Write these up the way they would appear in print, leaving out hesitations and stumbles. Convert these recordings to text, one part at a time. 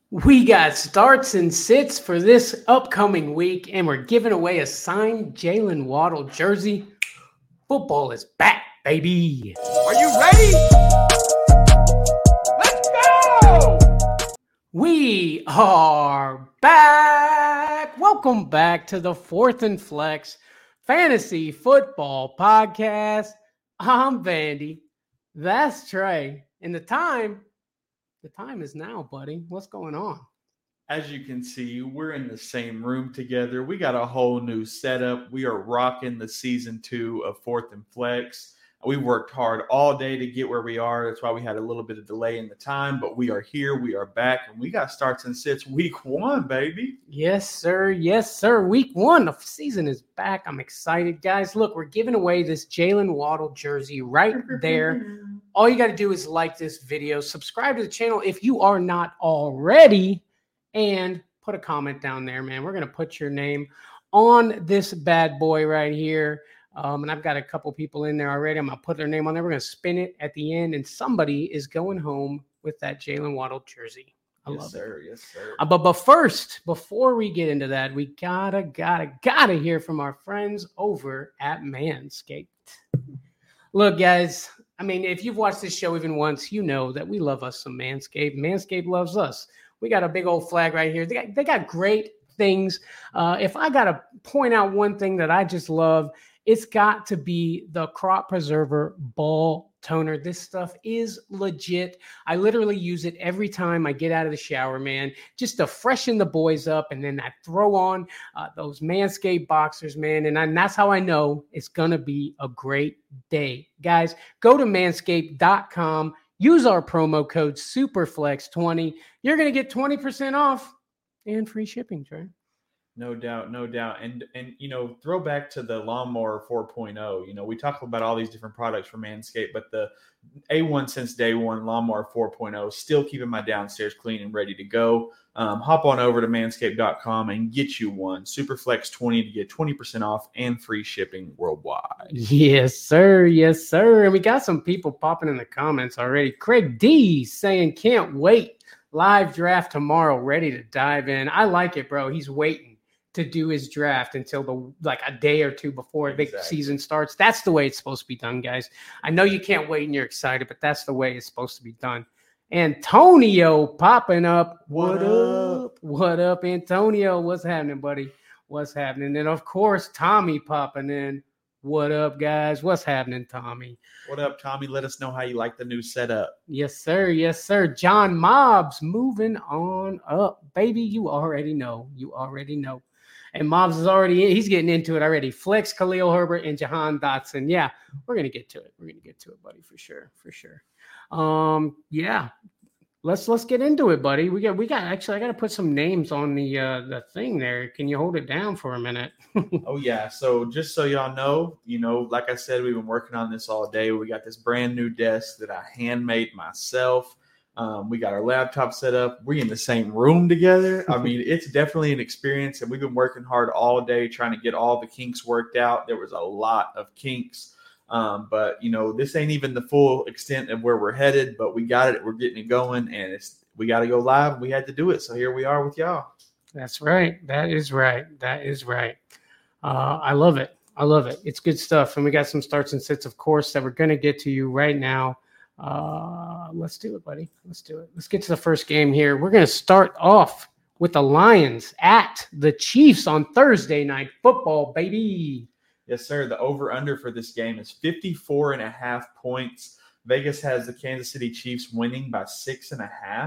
We got starts and sits for this upcoming week, and we're giving away a signed Jalen Waddle jersey. Football is back, baby. Are you ready? Let's go! We are back. Welcome back to the Fourth and Flex Fantasy Football Podcast. I'm Vandy. That's Trey. And the time is now, buddy. What's going on? As you can see, we're in the same room together. We got a whole new setup. We are rocking the season 2 of Fourth and Flex. We worked hard all day to get where we are. That's why we had a little bit of delay in the time, but we are here. We are back, and we got starts and sits week 1, baby. Yes, sir. Yes, sir. Week 1. The season is back. I'm excited. Guys, look, we're giving away this Jalen Waddle jersey right there. All you got to do is like this video, subscribe to the channel if you are not already, and put a comment down there, man. We're going to put your name on this bad boy right here. And I've got a couple people in there already. I'm going to put their name on there. We're going to spin it at the end, and somebody is going home with that Jalen Waddle jersey. I love it. Yes, sir. But first, before we get into that, we gotta hear from our friends over at Manscaped. Look, guys, I mean, if you've watched this show even once, you know that we love us some Manscaped. Manscaped loves us. We got a big old flag right here. They got great things. If I got to point out one thing that I just love, it's got to be the Crop Preserver Ball Toner. This stuff is legit. I literally use it every time I get out of the shower, man, just to freshen the boys up. And then I throw on those Manscaped boxers, man. And that's how I know it's going to be a great day. Guys, go to manscaped.com. Use our promo code SUPERFLEX20. You're going to get 20% off and free shipping, Trey. No doubt. And you know, throw back to the Lawnmower 4.0. You know, we talk about all these different products from Manscaped, but the A1 since day one, Lawnmower 4.0, still keeping my downstairs clean and ready to go. Hop on over to manscaped.com and get you one. Superflex20 to get 20% off and free shipping worldwide. Yes, sir. Yes, sir. And we got some people popping in the comments already. Craig D saying, can't wait. Live draft tomorrow, ready to dive in. I like it, bro. He's waiting to do his draft until a day or two before the big season starts. That's the way it's supposed to be done, guys. I know you can't wait and you're excited, but that's the way it's supposed to be done. Antonio popping up. What up? What up, Antonio? What's happening, buddy? What's happening? And of course, Tommy popping in. What up, guys? What's happening, Tommy? What up, Tommy? Let us know how you like the new setup. Yes, sir. Yes, sir. John Mobbs moving on up. Baby, you already know. And Mobbs is he's getting into it already. Flex, Khalil Herbert, and Jahan Dotson. Yeah, we're going to get to it. Buddy, for sure. Yeah. Let's get into it, buddy. We got actually, I got to put some names on the thing there. Can you hold it down for a minute? Oh, yeah. So just so y'all know, like I said, we've been working on this all day. We got this brand new desk that I handmade myself. We got our laptop set up. We're in the same room together. I mean, it's definitely an experience, and we've been working hard all day trying to get all the kinks worked out. There was a lot of kinks, but this ain't even the full extent of where we're headed, but we got it. We're getting it going, and we got to go live. We had to do it. So here we are with y'all. That's right. That is right. I love it. It's good stuff. And we got some starts and sits, of course, that we're going to get to you right now. Let's do it, buddy. Let's do it. Let's get to the first game here. We're going to start off with the Lions at the Chiefs on Thursday Night Football, baby. Yes, sir. The over-under for this game is 54.5 points. Vegas has the Kansas City Chiefs winning by 6.5.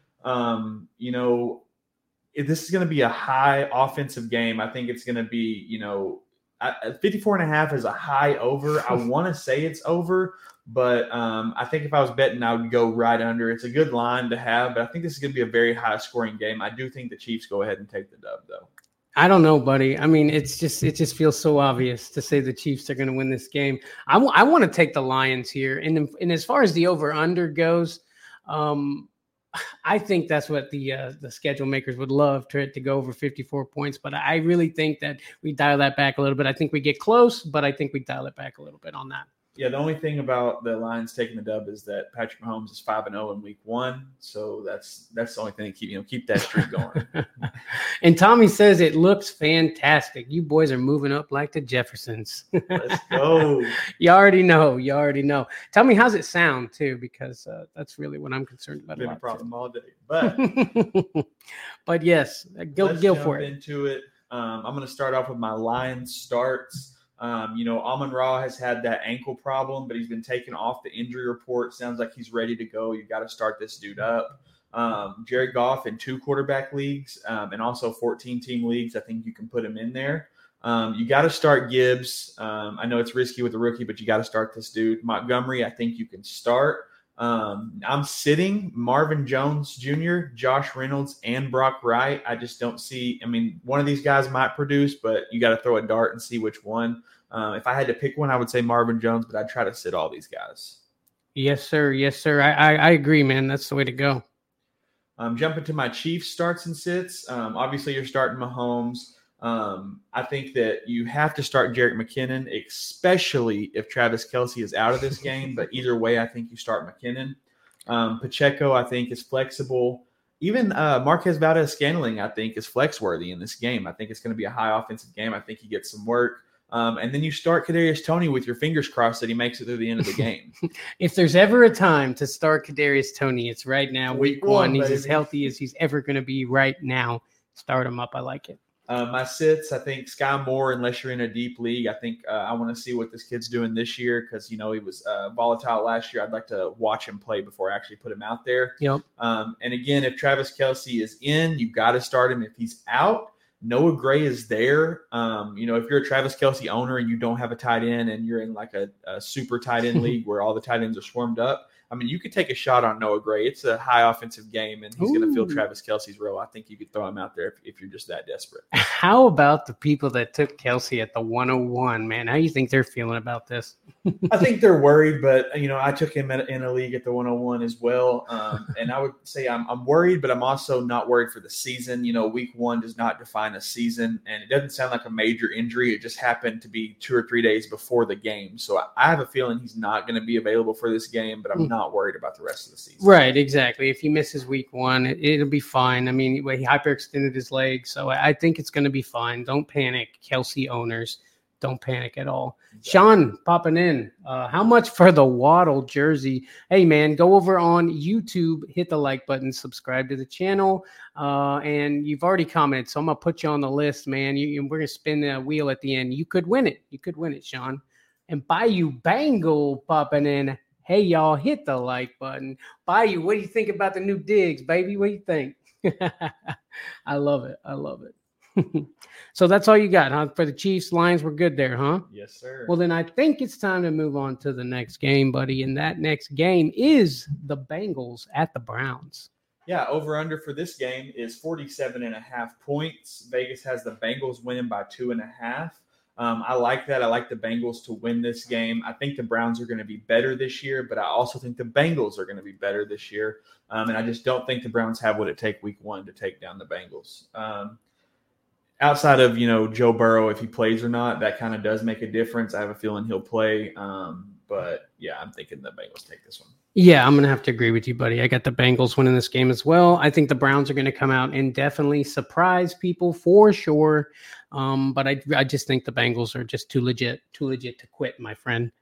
This is going to be a high offensive game. I think it's going to be, 54.5 is a high over. I want to say it's over, but I think if I was betting, I would go right under. It's a good line to have, but I think this is going to be a very high-scoring game. I do think the Chiefs go ahead and take the dub, though. I don't know, buddy. I mean, it just feels so obvious to say the Chiefs are going to win this game. I want to take the Lions here, and as far as the over/under goes, I think that's what the schedule makers would love to go over 54 points. But I really think that we dial that back a little bit. I think we get close, but I think we dial it back a little bit on that. Yeah, the only thing about the Lions taking the dub is that Patrick Mahomes is 5-0 in week 1, so that's the only thing to keep that streak going. And Tommy says it looks fantastic. You boys are moving up like the Jeffersons. Let's go. You already know. Tell me, how's it sound too? Because that's really what I'm concerned about. Been a problem too. all day, but yes, go for it. Into it. I'm going to start off with my Lions starts. Amon-Ra has had that ankle problem, but he's been taken off the injury report. Sounds like he's ready to go. You got to start this dude up. Jared Goff in 2 quarterback leagues and also 14-team leagues. I think you can put him in there. You got to start Gibbs. I know it's risky with the rookie, but you got to start this dude. Montgomery, I think you can start. I'm sitting Marvin Jones Jr., Josh Reynolds, and Brock Wright. I just don't see. I mean, one of these guys might produce, but you got to throw a dart and see which one. If I had to pick one, I would say Marvin Jones, but I'd try to sit all these guys. Yes, sir. I agree, man. That's the way to go. Jumping to my Chiefs starts and sits. Obviously, you're starting Mahomes. I think that you have to start Jerick McKinnon, especially if Travis Kelce is out of this game. But either way, I think you start McKinnon. Pacheco, I think, is flexible. Even Marquez Valdes-Scantling, I think, is flex-worthy in this game. I think it's going to be a high offensive game. I think he gets some work. And then you start Kadarius Toney with your fingers crossed that he makes it through the end of the game. If there's ever a time to start Kadarius Toney, it's right now. Week 1, he's baby. as healthy as he's ever going to be right now. Start him up. I like it. My sits, I think Sky Moore, unless you're in a deep league, I think I want to see what this kid's doing this year because, he was volatile last year. I'd like to watch him play before I actually put him out there. Yep. And again, if Travis Kelce is in, you've got to start him. If he's out, Noah Gray is there. If you're a Travis Kelce owner and you don't have a tight end and you're in like a super tight end league where all the tight ends are swarmed up, I mean, you could take a shot on Noah Gray. It's a high offensive game, and he's going to fill Travis Kelce's role. I think you could throw him out there if you're just that desperate. How about the people that took Kelce at the 101, man? How do you think they're feeling about this? I think they're worried, but, I took him in a league at the 101 as well. And I would say I'm worried, but I'm also not worried for the season. Week 1 does not define a season, and it doesn't sound like a major injury. It just happened to be 2 or 3 days before the game. So I have a feeling he's not going to be available for this game, but I'm not worried about the rest of the season. Right, exactly. If he misses week 1, it'll be fine. I mean, he hyperextended his leg, so I think it's going to be fine. Don't panic, Kelce owners. Don't panic at all. Exactly. Sean popping in. How much for the Waddle jersey? Hey, man, go over on YouTube, hit the like button, subscribe to the channel. And you've already commented, so I'm going to put you on the list, man. We're going to spin the wheel at the end. You could win it. Sean. And Bayou Bangle popping in. Hey, y'all, hit the like button. Bayou, what do you think about the new digs, baby? What do you think? I love it. So that's all you got, huh? For the Chiefs, Lions, we're good there, huh? Yes, sir. Well, then I think it's time to move on to the next game, buddy. And that next game is the Bengals at the Browns. Yeah, over-under for this game is 47.5 points. Vegas has the Bengals winning by 2.5. I like that. I like the Bengals to win this game. I think the Browns are going to be better this year, but I also think the Bengals are going to be better this year. And I just don't think the Browns have what it takes week 1 to take down the Bengals. Outside of, Joe Burrow, if he plays or not, that kind of does make a difference. I have a feeling he'll play. But, yeah, I'm thinking the Bengals take this one. Yeah, I'm going to have to agree with you, buddy. I got the Bengals winning this game as well. I think the Browns are going to come out and definitely surprise people for sure. But I just think the Bengals are just too legit to quit, my friend.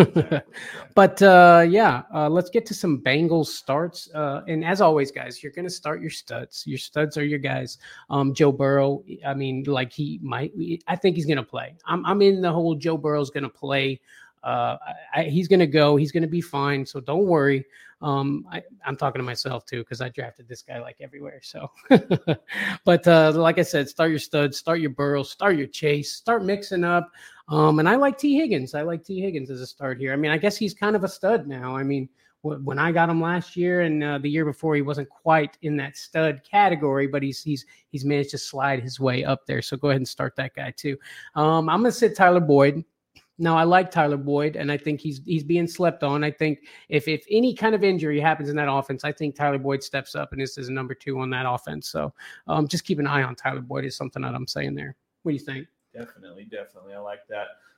But let's get to some Bengals starts. And as always, guys, you're going to start your studs. Your studs are your guys. Joe Burrow, I mean, like I think he's going to play. I'm in the whole Joe Burrow's going to play. He's going to go. He's going to be fine. So don't worry. I'm talking to myself too, because I drafted this guy like everywhere. So, but like I said, start your studs, start your Burrow, start your Chase, start mixing up. And I like T. Higgins. I like T. Higgins as a start here. I mean, I guess he's kind of a stud now. I mean, when I got him last year and the year before, he wasn't quite in that stud category, but he's managed to slide his way up there. So go ahead and start that guy too. I'm going to sit Tyler Boyd. Now, I like Tyler Boyd, and I think he's being slept on. I think if any kind of injury happens in that offense, I think Tyler Boyd steps up and this is number 2 on that offense. So just keep an eye on Tyler Boyd is something that I'm saying there. What do you think? Definitely. I like that.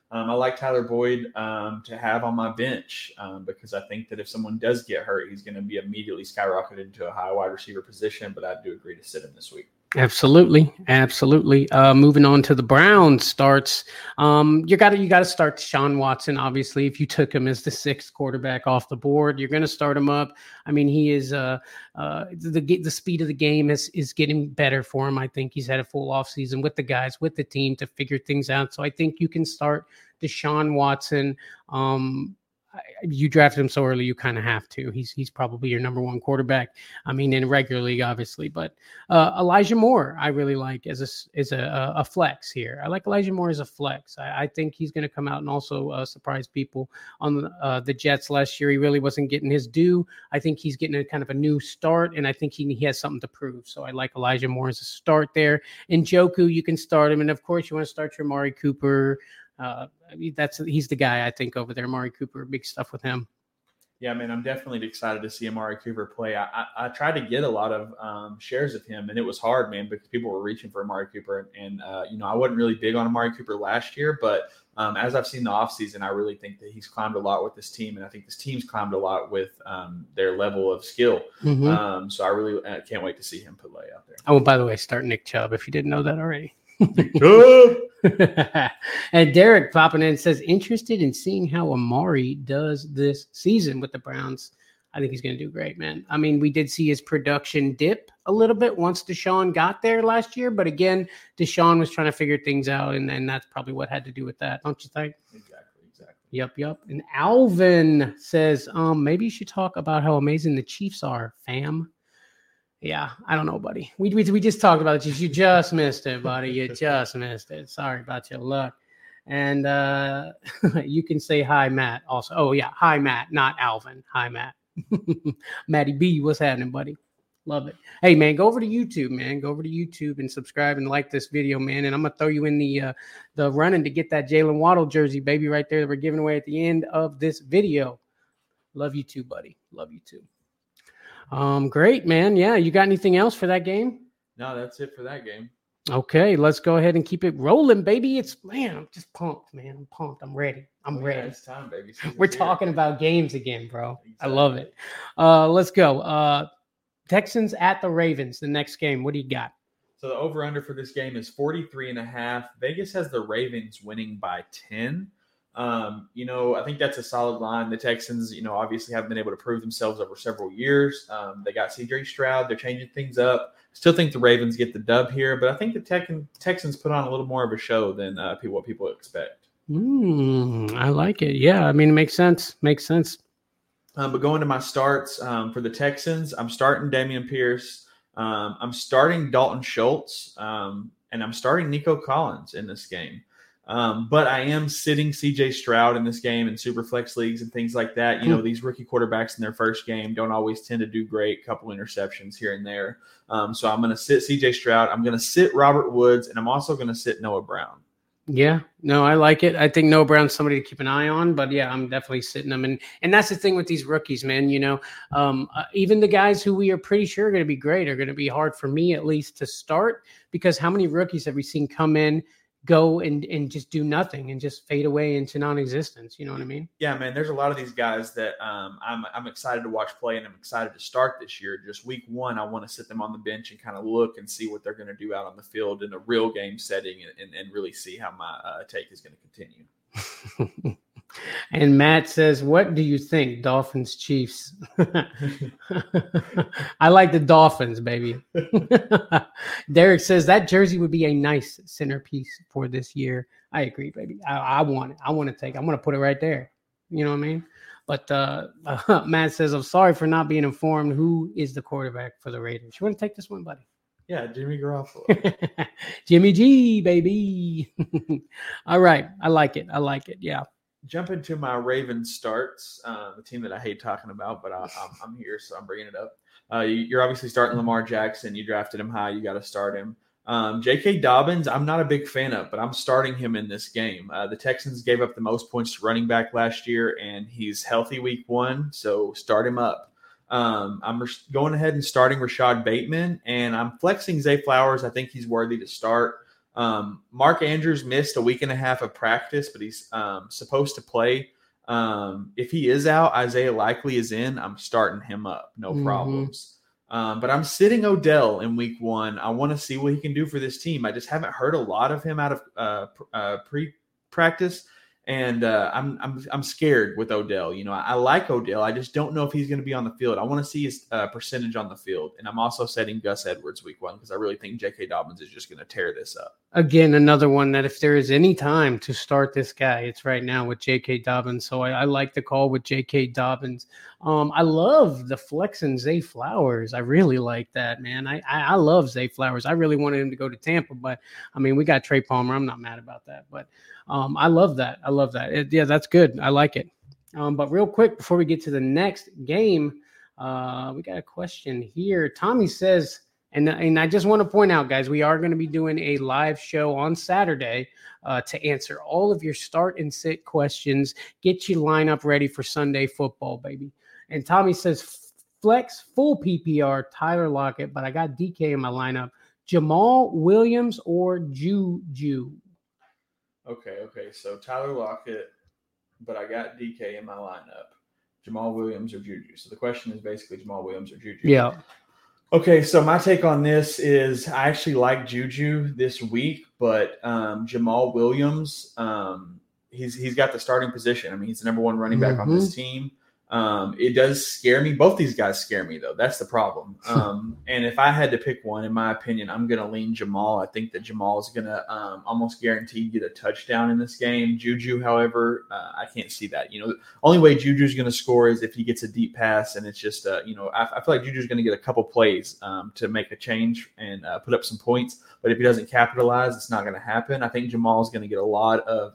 I like Tyler Boyd to have on my bench because I think that if someone does get hurt, he's going to be immediately skyrocketed into a high wide receiver position. But I do agree to sit him this week. Absolutely. Moving on to the Browns starts. You got to start Deshaun Watson. Obviously, if you took him as the 6th quarterback off the board, you're going to start him up. I mean, he is the speed of the game is getting better for him. I think he's had a full offseason with the guys, with the team to figure things out. So I think you can start Deshaun Watson. You drafted him so early, you kind of have to. He's probably your number 1 quarterback. I mean, in regular league, obviously, but Elijah Moore, I really like as a flex here. I like Elijah Moore as a flex. I think he's going to come out and also surprise people on the Jets last year. He really wasn't getting his due. I think he's getting a kind of a new start, and I think he has something to prove. So I like Elijah Moore as a start there. And Njoku, you can start him, and of course, you want to start your Amari Cooper. He's the guy, I think, over there. Amari Cooper, big stuff with him. Yeah, man, I'm definitely excited to see Amari Cooper play. I tried to get a lot of shares of him, and it was hard, man, because people were reaching for Amari Cooper. And I wasn't really big on Amari Cooper last year, but as I've seen the offseason, I really think that he's climbed a lot with this team, and I think this team's climbed a lot with their level of skill. Mm-hmm. So I really can't wait to see him play out there. Oh, by the way, start Nick Chubb if you didn't know that already. And Derek popping in says, interested in seeing how Amari does this season with the Browns. I think he's going to do great, man. I mean, we did see his production dip a little bit once Deshaun got there last year. But again, Deshaun was trying to figure things out, and that's probably what had to do with that. Don't you think? Exactly. Yep. And Alvin says, maybe you should talk about how amazing the Chiefs are, fam. Yeah, I don't know, buddy. We just talked about the Chiefs. You just missed it, buddy. You just missed it. Sorry about your luck. And you can say hi, Matt, also. Oh, yeah. Hi, Matt, not Alvin. Hi, Matt. Matty B, what's happening, buddy? Love it. Hey, man, go over to YouTube, man. Go over to YouTube and subscribe and like this video, man. And I'm going to throw you in the running to get that Jalen Waddle jersey, baby, right there that we're giving away at the end of this video. Love you too, buddy. Love you too. Great, man. Yeah, you got anything else for that game? No, that's it for that game. Okay, let's go ahead and keep it rolling, baby. I'm just pumped, man. I'm pumped. I'm ready. I'm ready. It's time, baby. We're talking about games again, bro. Exactly. I love it. Let's go. Texans at the Ravens, the next game. What do you got? So the over-under for this game is 43.5. Vegas has the Ravens winning by 10. I think that's a solid line. The Texans, obviously haven't been able to prove themselves over several years. They got CJ Stroud. They're changing things up. Still think the Ravens get the dub here, but I think the Texans put on a little more of a show than what people expect. I like it. Yeah, I mean, it makes sense. But going to my starts for the Texans, I'm starting Dameon Pierce. I'm starting Dalton Schultz, and I'm starting Nico Collins in this game. But I am sitting CJ Stroud in this game in super flex leagues and things like that. These rookie quarterbacks in their first game don't always tend to do great, couple interceptions here and there. So I'm going to sit CJ Stroud. I'm going to sit Robert Woods, and I'm also going to sit Noah Brown. Yeah, no, I like it. I think Noah Brown's somebody to keep an eye on, but yeah, I'm definitely sitting them. And that's the thing with these rookies, man. Even the guys who we are pretty sure are going to be great are going to be hard for me at least to start, because how many rookies have we seen come in, go and just do nothing and just fade away into non-existence? You know what I mean? Yeah, man, there's a lot of these guys that I'm excited to watch play, and I'm excited to start this year. Just week one, I want to sit them on the bench and kind of look and see what they're going to do out on the field in a real game setting, and really see how my take is going to continue. And Matt says, what do you think, Dolphins, Chiefs? I like the Dolphins, baby. Derek says that jersey would be a nice centerpiece for this year. I agree, baby. I want it. I'm going to put it right there. You know what I mean? But Matt says, I'm sorry for not being informed. Who is the quarterback for the Raiders? You want to take this one, buddy? Yeah, Jimmy Garoppolo. Jimmy G, baby. All right. I like it. Yeah. Jump into my Ravens starts, the team that I hate talking about, but I'm here, so I'm bringing it up. You're obviously starting Lamar Jackson. You drafted him high. You got to start him. J.K. Dobbins, I'm not a big fan of, but I'm starting him in this game. The Texans gave up the most points to running back last year, and he's healthy week one, so start him up. I'm going ahead and starting Rashad Bateman, and I'm flexing Zay Flowers. I think he's worthy to start. Mark Andrews missed a week and a half of practice, but he's supposed to play. If he is out, Isaiah Likely is in. I'm starting him up, no problems. But I'm sitting Odell in week 1. I want to see what he can do for this team. I just haven't heard a lot of him out of pre-practice. And I'm scared with Odell. You know, I like Odell. I just don't know if he's going to be on the field. I want to see his percentage on the field. And I'm also setting Gus Edwards week 1 because I really think J.K. Dobbins is just going to tear this up. Again, another one that if there is any time to start this guy, it's right now with J.K. Dobbins. So I like the call with J.K. Dobbins. I love the flex and Zay Flowers. I really like that, man. I love Zay Flowers. I really wanted him to go to Tampa, but, I mean, we got Trey Palmer. I'm not mad about that. But I love that. I love that. Yeah, that's good. I like it. But real quick, before we get to the next game, we got a question here. Tommy says, and I just want to point out, guys, we are going to be doing a live show on Saturday to answer all of your start and sit questions, get your lineup ready for Sunday football, baby. And Tommy says, flex full PPR, Tyler Lockett, but I got DK in my lineup. Jamal Williams or Juju? Okay. So Tyler Lockett, but I got DK in my lineup. Jamal Williams or Juju. So the question is basically Jamal Williams or Juju. Yeah. Okay, so my take on this is I actually like Juju this week, but Jamal Williams, he's got the starting position. I mean, he's the number 1 running back on this team. It does scare me. Both these guys scare me, though. That's the problem. And if I had to pick one, in my opinion, I'm going to lean Jamal. I think that Jamal is going to almost guaranteed get a touchdown in this game. Juju, however, I can't see that. You know, the only way Juju is going to score is if he gets a deep pass, and it's just, I feel like Juju is going to get a couple plays to make a change and put up some points. But if he doesn't capitalize, it's not going to happen. I think Jamal is going to get a lot of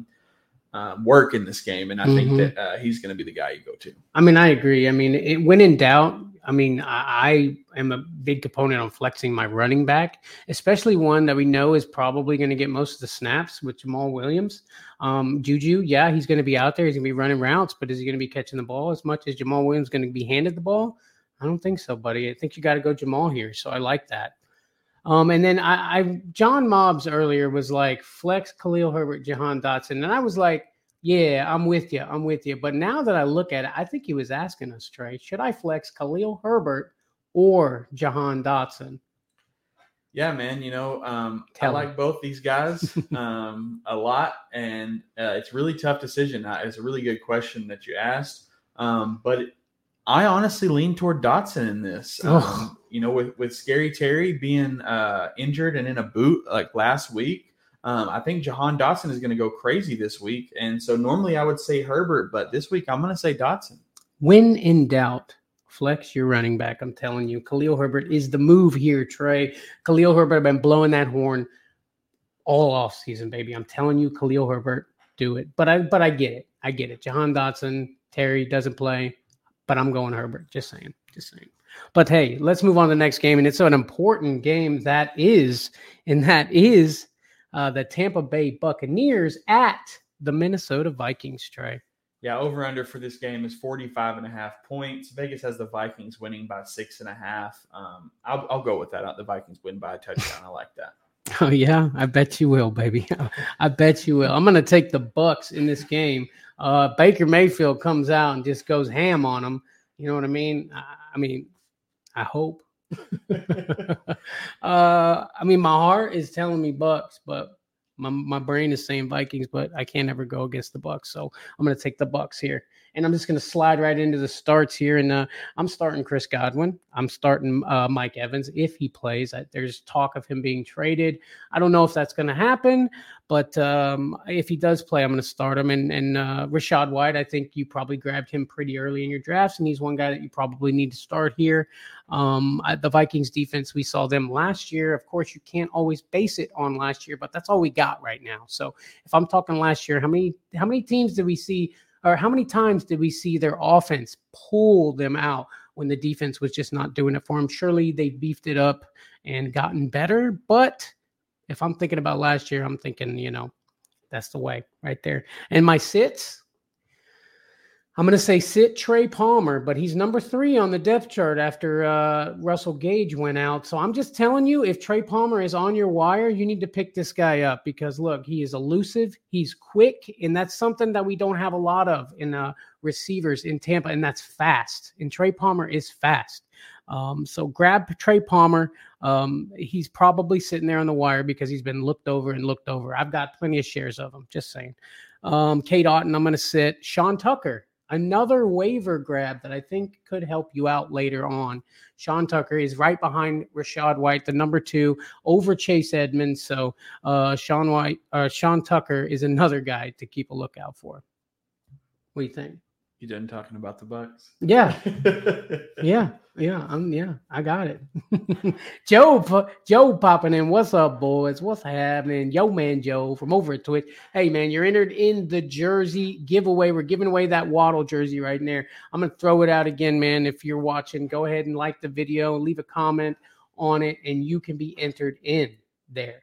work in this game, and I think that he's going to be the guy you go to. I mean, I agree. I mean, when in doubt, I mean, I am a big component on flexing my running back, especially one that we know is probably going to get most of the snaps with Jamal Williams. Juju, yeah, he's going to be out there. He's going to be running routes, but is he going to be catching the ball as much as Jamal Williams is going to be handed the ball? I don't think so, buddy. I think you got to go Jamal here, so I like that. And then John Mobbs earlier was like, flex Khalil Herbert, Jahan Dotson. And I was like, yeah, I'm with you. But now that I look at it, I think he was asking us, Trey, should I flex Khalil Herbert or Jahan Dotson? Yeah, man. You know, I like both these guys a lot, and it's a really tough decision. It's a really good question that you asked. But I honestly lean toward Dotson in this. You know, with Scary Terry being injured and in a boot like last week, I think Jahan Dotson is going to go crazy this week. And so normally I would say Herbert, but this week I'm going to say Dotson. When in doubt, flex your running back. I'm telling you, Khalil Herbert is the move here, Trey. Khalil Herbert have been blowing that horn all offseason, baby. I'm telling you, Khalil Herbert, do it. But I get it. I get it. Jahan Dotson, Terry doesn't play, but I'm going Herbert. Just saying. But hey, let's move on to the next game. And it's an important game that is the Tampa Bay Buccaneers at the Minnesota Vikings, Trey. Yeah, over-under for this game is 45.5 points. Vegas has the Vikings winning by 6.5. I'll go with that. The Vikings win by a touchdown. I like that. Oh, yeah? I bet you will, baby. I bet you will. I'm going to take the Bucs in this game. Baker Mayfield comes out and just goes ham on them. You know what I mean? I hope. I mean, my heart is telling me Bucs, but my brain is saying Vikings, but I can't ever go against the Bucs. So I'm going to take the Bucs here. And I'm just going to slide right into the starts here. And I'm starting Chris Godwin. I'm starting Mike Evans if he plays. There's talk of him being traded. I don't know if that's going to happen, but if he does play, I'm going to start him. And Rachaad White, I think you probably grabbed him pretty early in your drafts, and he's one guy that you probably need to start here. The Vikings defense, we saw them last year. Of course, you can't always base it on last year, but that's all we got right now. So if I'm talking last year, how many teams did we see? Or how many times did we see their offense pull them out when the defense was just not doing it for them? Surely they beefed it up and gotten better. But if I'm thinking about last year, I'm thinking, that's the way right there. And my sits, I'm going to say sit Trey Palmer, but he's number 3 on the depth chart after Russell Gage went out. So I'm just telling you, if Trey Palmer is on your wire, you need to pick this guy up because, look, he is elusive, he's quick, and that's something that we don't have a lot of in receivers in Tampa, and that's fast. And Trey Palmer is fast. So grab Trey Palmer. He's probably sitting there on the wire because he's been looked over and looked over. I've got plenty of shares of him, just saying. Kate Otten, I'm going to sit. Sean Tucker. Another waiver grab that I think could help you out later on. Sean Tucker is right behind Rachaad White, the number 2, over Chase Edmonds. So Sean Tucker is another guy to keep a lookout for. What do you think? You done talking about the Bucks? Yeah. I got it. Joe popping in. What's up, boys? What's happening? Yo, man, Joe from over at Twitch. Hey, man, you're entered in the jersey giveaway. We're giving away that Waddle jersey right there. I'm going to throw it out again, man. If you're watching, go ahead and like the video, leave a comment on it, and you can be entered in there.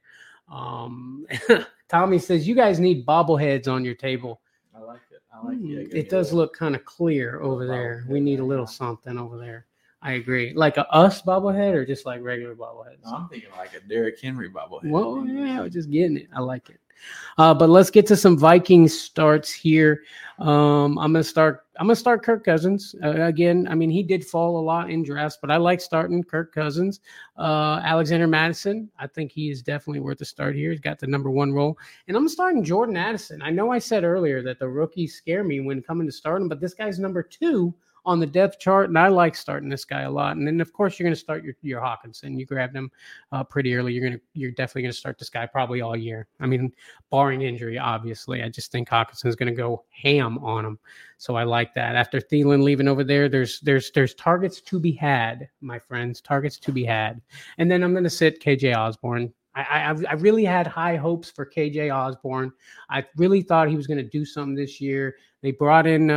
Tommy says, you guys need bobbleheads on your table. I like it. It does look kind of clear over there. We need a little something over there. I agree. Like a us bobblehead or just like regular bobbleheads? No, I'm thinking like a Derrick Henry bobblehead. Well, yeah, we're just getting it. I like it. But let's get to some Vikings starts here. I'm gonna start Kirk Cousins again. I mean, he did fall a lot in drafts, but I like starting Kirk Cousins. Alexander Madison, I think he is definitely worth a start here. He's got the number 1 role, and I'm starting Jordan Addison. I know I said earlier that the rookies scare me when coming to start him, but this guy's number 2 on the depth chart, and I like starting this guy a lot. And then, of course, you're going to start your Hawkinson. You grabbed him pretty early. You're definitely going to start this guy probably all year. I mean, barring injury, obviously. I just think Hawkinson's going to go ham on him. So I like that. After Thielen leaving over there, there's targets to be had, my friends. Targets to be had. And then I'm going to sit KJ Osborne. I really had high hopes for KJ Osborne. I really thought he was going to do something this year. They brought in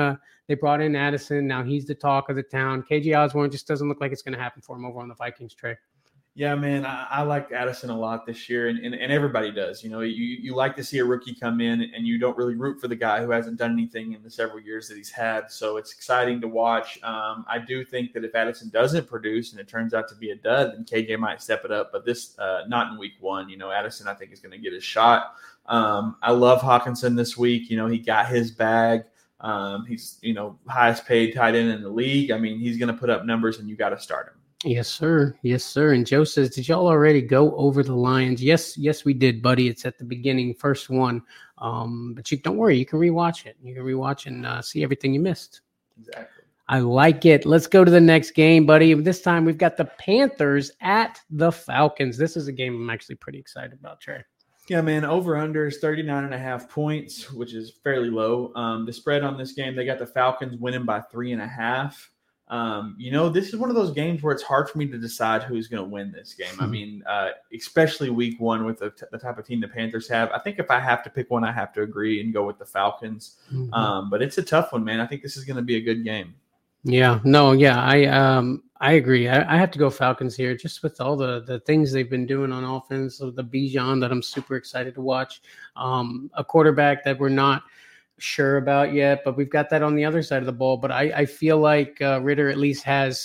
Addison. Now he's the talk of the town. KJ Osborne just doesn't look like it's going to happen for him over on the Vikings, Trey. Yeah, man, I like Addison a lot this year, and everybody does. You know, you like to see a rookie come in, and you don't really root for the guy who hasn't done anything in the several years that he's had. So it's exciting to watch. I do think that if Addison doesn't produce and it turns out to be a dud, then KJ might step it up. But this, not in week 1. You know, Addison, I think, is going to get his shot. I love Hawkinson this week. You know, he got his bag. He's, highest paid tight end in the league. I mean, he's going to put up numbers, and you got to start him. Yes, sir. Yes, sir. And Joe says, did y'all already go over the Lions? Yes, we did, buddy. It's at the beginning, first one. But don't worry, you can rewatch it. You can rewatch and see everything you missed. Exactly. I like it. Let's go to the next game, buddy. This time we've got the Panthers at the Falcons. This is a game I'm actually pretty excited about, Trey. Yeah, man, over-under is 39.5 points, which is fairly low. The spread on this game, they got the Falcons winning by 3.5. This is one of those games where it's hard for me to decide who's going to win this game. I mean, especially week 1 with the type of team the Panthers have. I think if I have to pick one, I have to agree and go with the Falcons. But it's a tough one, man. I think this is going to be a good game. Yeah, no, yeah, I agree. I have to go Falcons here, just with all the things they've been doing on offense. So the Bijan that I'm super excited to watch, a quarterback that we're not sure about yet, but we've got that on the other side of the ball. But I feel like Ritter at least has,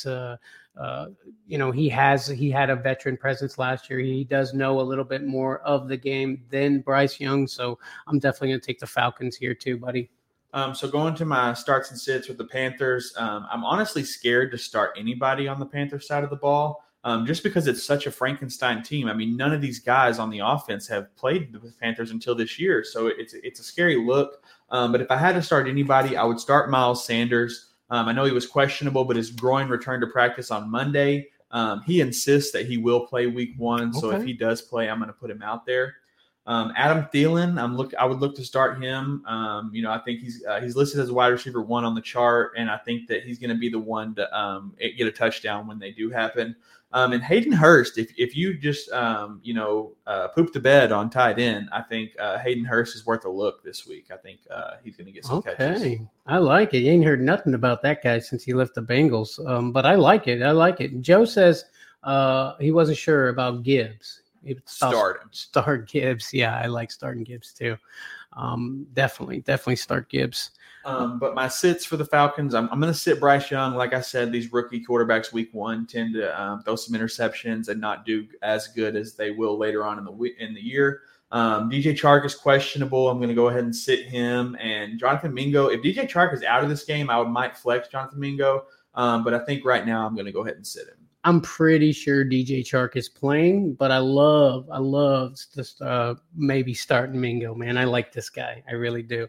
he had a veteran presence last year. He does know a little bit more of the game than Bryce Young. So I'm definitely going to take the Falcons here too, buddy. So going to my starts and sits with the Panthers, I'm honestly scared to start anybody on the Panthers side of the ball, just because it's such a Frankenstein team. I mean, none of these guys on the offense have played the Panthers until this year, so it's a scary look. But if I had to start anybody, I would start Miles Sanders. I know he was questionable, but his groin returned to practice on Monday. He insists that he will play week 1, so if he does play, I'm going to put him out there. Adam Thielen, I would look to start him. I think he's listed as a wide receiver 1 on the chart, and I think that he's going to be the one to get a touchdown when they do happen. And Hayden Hurst, if you just poop the bed on tight end, I think Hayden Hurst is worth a look this week. I think he's going to get some catches. Okay, I like it. You ain't heard nothing about that guy since he left the Bengals, but I like it. Joe says he wasn't sure about Gibbs. Start him. Start Gibbs. Yeah, I like starting Gibbs too. Definitely start Gibbs. But my sits for the Falcons, I'm going to sit Bryce Young. Like I said, these rookie quarterbacks week one tend to throw some interceptions and not do as good as they will later on in the year. DJ Chark is questionable. I'm going to go ahead and sit him. And Jonathan Mingo, if DJ Chark is out of this game, might flex Jonathan Mingo. But I think right now I'm going to go ahead and sit him. I'm pretty sure DJ Chark is playing, but I love just maybe starting Mingo, man. I like this guy. I really do.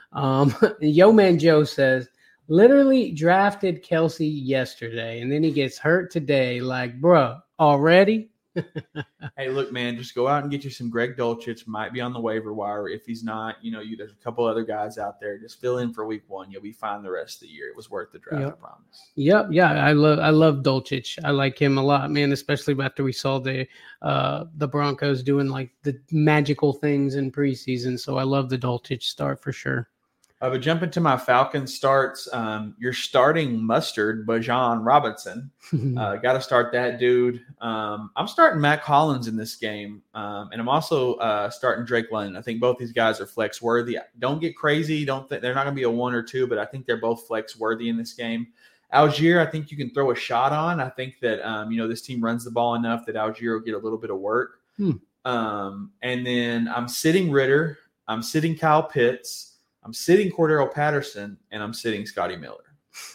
Yo Man Joe says, literally drafted Kelsey yesterday, and then he gets hurt today. Like, bro, already? Hey, look, man, just go out and get you some Greg Dulcich. Might be on the waiver wire. If he's not, there's a couple other guys out there. Just fill in for week one. You'll be fine the rest of the year. It was worth the draft, Yep. I promise. Yep, yeah, I love Dulcich. I like him a lot, man. Especially after we saw the Broncos doing like the magical things in preseason. So I love the Dulcich start for sure. But jumping to my Falcons starts, you're starting Mustard, Bajan Robinson. Got to start that dude. I'm starting Matt Collins in this game, and I'm also starting Drake London. I think both these guys are flex worthy. Don't get crazy. Don't think they're not going to be a 1 or 2, but I think they're both flex worthy in this game. Algier, I think you can throw a shot on. I think that this team runs the ball enough that Algier will get a little bit of work. And then I'm sitting Ritter. I'm sitting Kyle Pitts. I'm sitting Cordero Patterson, and I'm sitting Scotty Miller.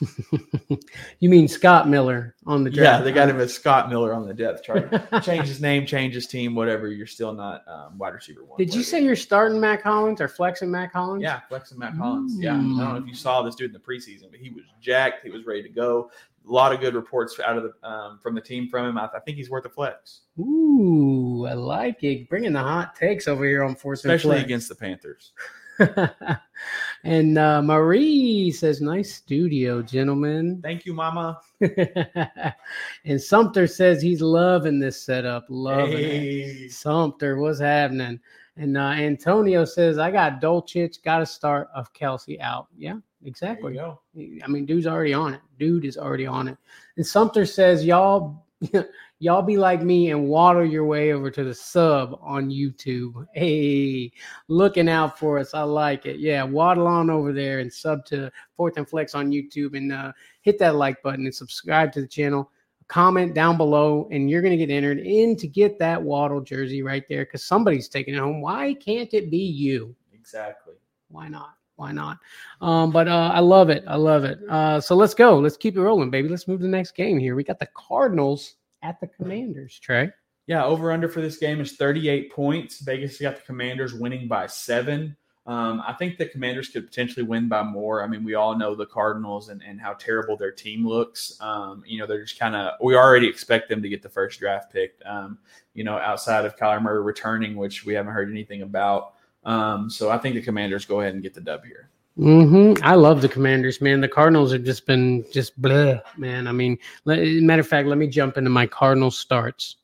You mean Scott Miller on the draft? Yeah, they got him as Scott Miller on the depth chart. Change his name, change his team, whatever. You're still not wide receiver 1. Did you say you're starting Matt Collins or flexing Matt Collins? Yeah, flexing Matt Collins. Yeah, I don't know if you saw this dude in the preseason, but he was jacked. He was ready to go. A lot of good reports out of the from the team from him. I think he's worth a flex. Ooh, I like it. Bringing the hot takes over here on Force and Especially Flex. against the Panthers. And Marie says, nice studio, gentlemen. Thank you, Mama. And Sumter says he's loving this setup. Loving Hey. it. Sumter, what's happening? And Antonio says, I got Dulcich, got to start of Kelsey out. Yeah, exactly. There you I mean, dude's already on it. Dude is already on it. And Sumter says, y'all be like me and waddle your way over to the sub on YouTube. Hey, looking out for us. I like it. Yeah, waddle on over there and sub to Fourth and Flex on YouTube and hit that like button and subscribe to the channel. Comment down below, and you're going to get entered in to get that Waddle jersey right there because somebody's taking it home. Why can't it be you? Exactly. Why not? Why not? But I love it. I love it. So let's go. Let's keep it rolling, baby. Let's move to the next game here. We got the Cardinals at the Commanders, Trey. Yeah, over-under for this game is 38 points. Vegas got the Commanders winning by 7. I think the Commanders could potentially win by more. I mean, we all know the Cardinals and how terrible their team looks. They're just we already expect them to get the first draft pick, outside of Kyler Murray returning, which we haven't heard anything about. So I think the Commanders go ahead and get the dub here. I love the Commanders, man. The Cardinals have just been bleh, man. I mean, matter of fact, let me jump into my Cardinals starts.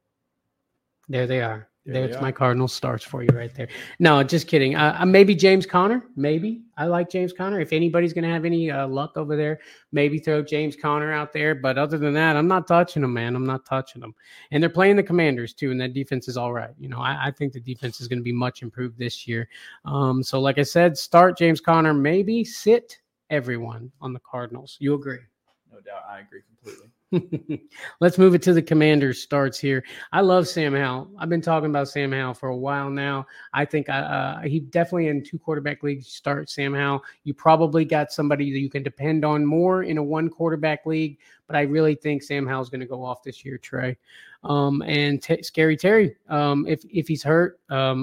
There they are. There's my Cardinals starts for you right there. No, just kidding. Maybe James Conner. Maybe. I like James Conner. If anybody's going to have any luck over there, maybe throw James Conner out there. But other than that, I'm not touching them, man. I'm not touching them. And they're playing the Commanders, too, and that defense is all right. I think the defense is going to be much improved this year. So, like I said, start James Conner. Maybe sit everyone on the Cardinals. You agree? No doubt. I agree completely. Let's move it to the Commanders starts here. I love Sam Howell. I've been talking about Sam Howell for a while now. I think he definitely in 2 quarterback leagues start Sam Howell. You probably got somebody that you can depend on more in a 1 quarterback league, but I really think Sam Howell's going to go off this year, Trey. And Scary Terry, if he's hurt,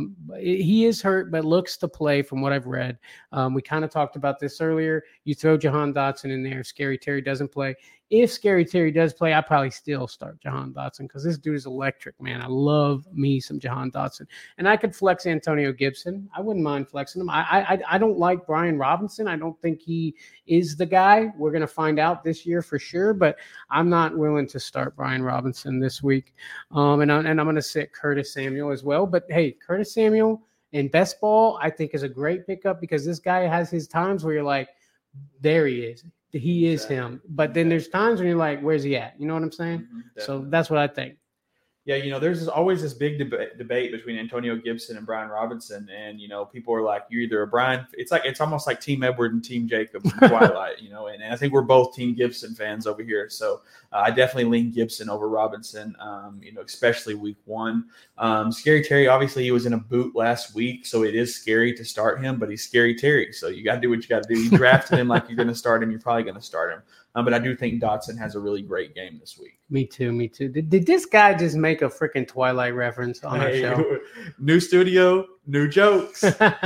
he is hurt, but looks to play from what I've read. We kind of talked about this earlier. You throw Jahan Dotson in there. If Scary Terry doesn't play. If Scary Terry does play, I probably still start Jahan Dotson because this dude is electric, man. I love me some Jahan Dotson. And I could flex Antonio Gibson. I wouldn't mind flexing him. I don't like Brian Robinson. I don't think he is the guy. We're going to find out this year for sure, but I'm not willing to start Brian Robinson this week. And I'm going to sit Curtis Samuel as well. But, hey, Curtis Samuel in best ball I think is a great pickup because this guy has his times where you're like, there he is. He is him. But then there's times when you're like, where's he at? You know what I'm saying? So that's what I think. Yeah, there's always this big debate between Antonio Gibson and Brian Robinson, and people are like, you're either a Brian. It's almost like Team Edward and Team Jacob from Twilight, and I think we're both Team Gibson fans over here. So I definitely lean Gibson over Robinson, especially week 1. Scary Terry, obviously he was in a boot last week, so it is scary to start him, but he's Scary Terry, so you got to do what you got to do. You drafted him like you're going to start him, you're probably going to start him. But I do think Dotson has a really great game this week. Me too. Did this guy just make a freaking Twilight reference on our show? New studio, new jokes.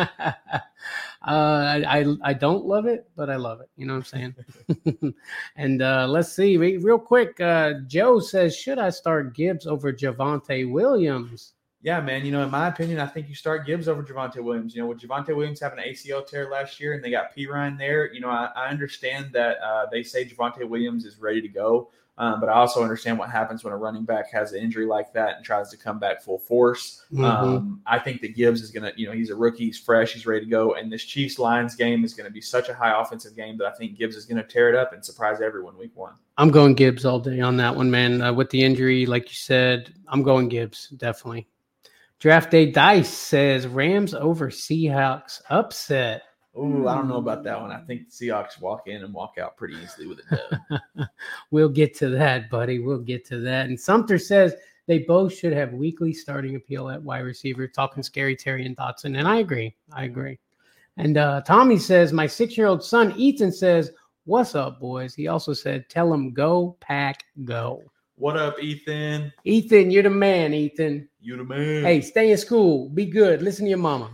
I don't love it, but I love it. You know what I'm saying? And let's see. Real quick, Joe says, should I start Gibbs over Javonte Williams? Yeah, man. In my opinion, I think you start Gibbs over Javonte Williams. With Javonte Williams having an ACL tear last year and they got Pirine there, I understand that they say Javonte Williams is ready to go. But I also understand what happens when a running back has an injury like that and tries to come back full force. Mm-hmm. I think that Gibbs is going to, he's a rookie, he's fresh, he's ready to go. And this Chiefs-Lions game is going to be such a high offensive game that I think Gibbs is going to tear it up and surprise everyone week 1. I'm going Gibbs all day on that one, man. With the injury, like you said, I'm going Gibbs, definitely. Draft Day Dice says Rams over Seahawks upset. Ooh, I don't know about that one. I think the Seahawks walk in and walk out pretty easily with a dub. We'll get to that, buddy. We'll get to that. And Sumter says they both should have weekly starting appeal at wide receiver, talking Scary Terry and Dotson. And I agree. And Tommy says, my 6-year-old son, Ethan, says, what's up, boys? He also said, tell him go, pack, go. What up, Ethan? Ethan, you're the man, Ethan. You the man. Hey, stay in school. Be good. Listen to your mama.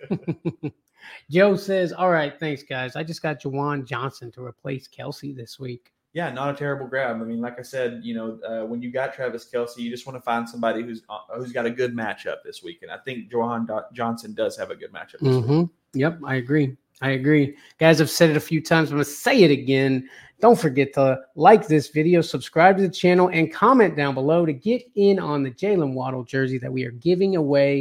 Joe says, all right, thanks, guys. I just got Juwan Johnson to replace Kelsey this week. Yeah, not a terrible grab. I mean, like I said, when you got Travis Kelsey, you just want to find somebody who's got a good matchup this week. And I think Juwan Johnson does have a good matchup this week. Yep, I agree. Guys, I've said it a few times. I'm going to say it again. Don't forget to like this video, subscribe to the channel, and comment down below to get in on the Jalen Waddle jersey that we are giving away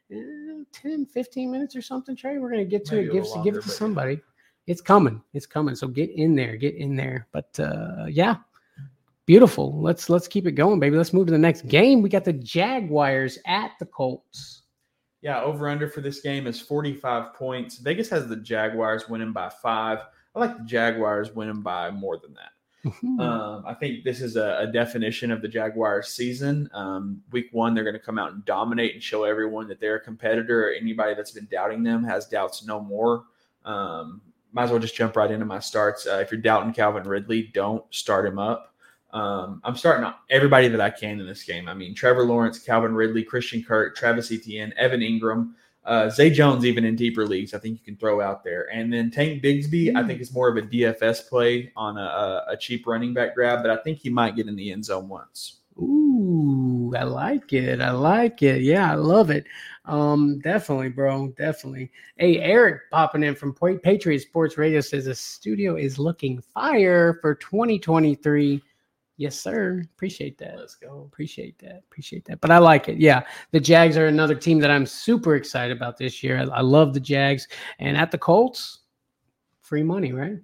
10, 15 minutes or something, Trey. We're going to get to it. Give it to somebody. It's coming. So get in there. But yeah, beautiful. Let's keep it going, baby. Let's move to the next game. We got the Jaguars at the Colts. Yeah, over-under for this game is 45 points. Vegas has the Jaguars winning by 5. I like the Jaguars winning by more than that. Mm-hmm. I think this is a definition of the Jaguars season. Week 1, they're going to come out and dominate and show everyone that they're a competitor. Anybody that's been doubting them has doubts no more. Might as well just jump right into my starts. If you're doubting Calvin Ridley, don't start him up. I'm starting everybody that I can in this game. I mean, Trevor Lawrence, Calvin Ridley, Christian Kirk, Travis Etienne, Evan Ingram, Zay Jones, even in deeper leagues, I think you can throw out there. And then Tank Bigsby, I think is more of a DFS play on a cheap running back grab, but I think he might get in the end zone once. Ooh, I like it. Yeah, I love it. Definitely, bro. Definitely. Hey, Eric popping in from Patriot Sports Radio says the studio is looking fire for 2023. Yes, sir. Appreciate that. Let's go. Appreciate that. But I like it. Yeah. The Jags are another team that I'm super excited about this year. I love the Jags. And at the Colts, free money, right?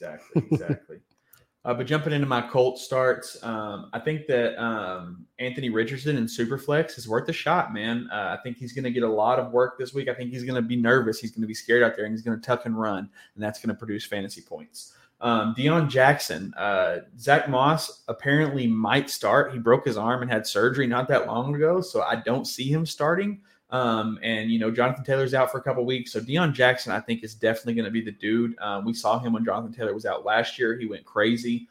Exactly. But jumping into my Colts starts, I think that Anthony Richardson in Superflex is worth a shot, man. I think he's going to get a lot of work this week. I think he's going to be nervous. He's going to be scared out there, and he's going to tuck and run, and that's going to produce fantasy points. Deion Jackson, Zach Moss apparently might start. He broke his arm and had surgery not that long ago, so I don't see him starting. And Jonathan Taylor's out for a couple weeks, so Deion Jackson I think is definitely going to be the dude. We saw him when Jonathan Taylor was out last year. He went crazy.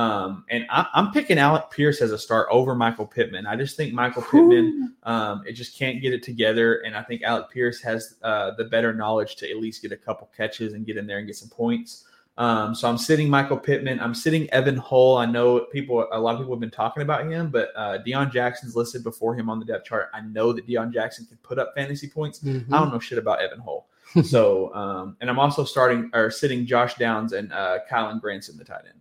And I'm picking Alec Pierce as a start over Michael Pittman. I just think Michael Pittman, it just can't get it together, and I think Alec Pierce has the better knowledge to at least get a couple catches and get in there and get some points. So I'm sitting Michael Pittman. I'm sitting Evan Hull. I know a lot of people have been talking about him, but Deion Jackson's listed before him on the depth chart. I know that Deion Jackson can put up fantasy points. Mm-hmm. I don't know shit about Evan Hull. So, and I'm also sitting Josh Downs and Kylan Granson, the tight end.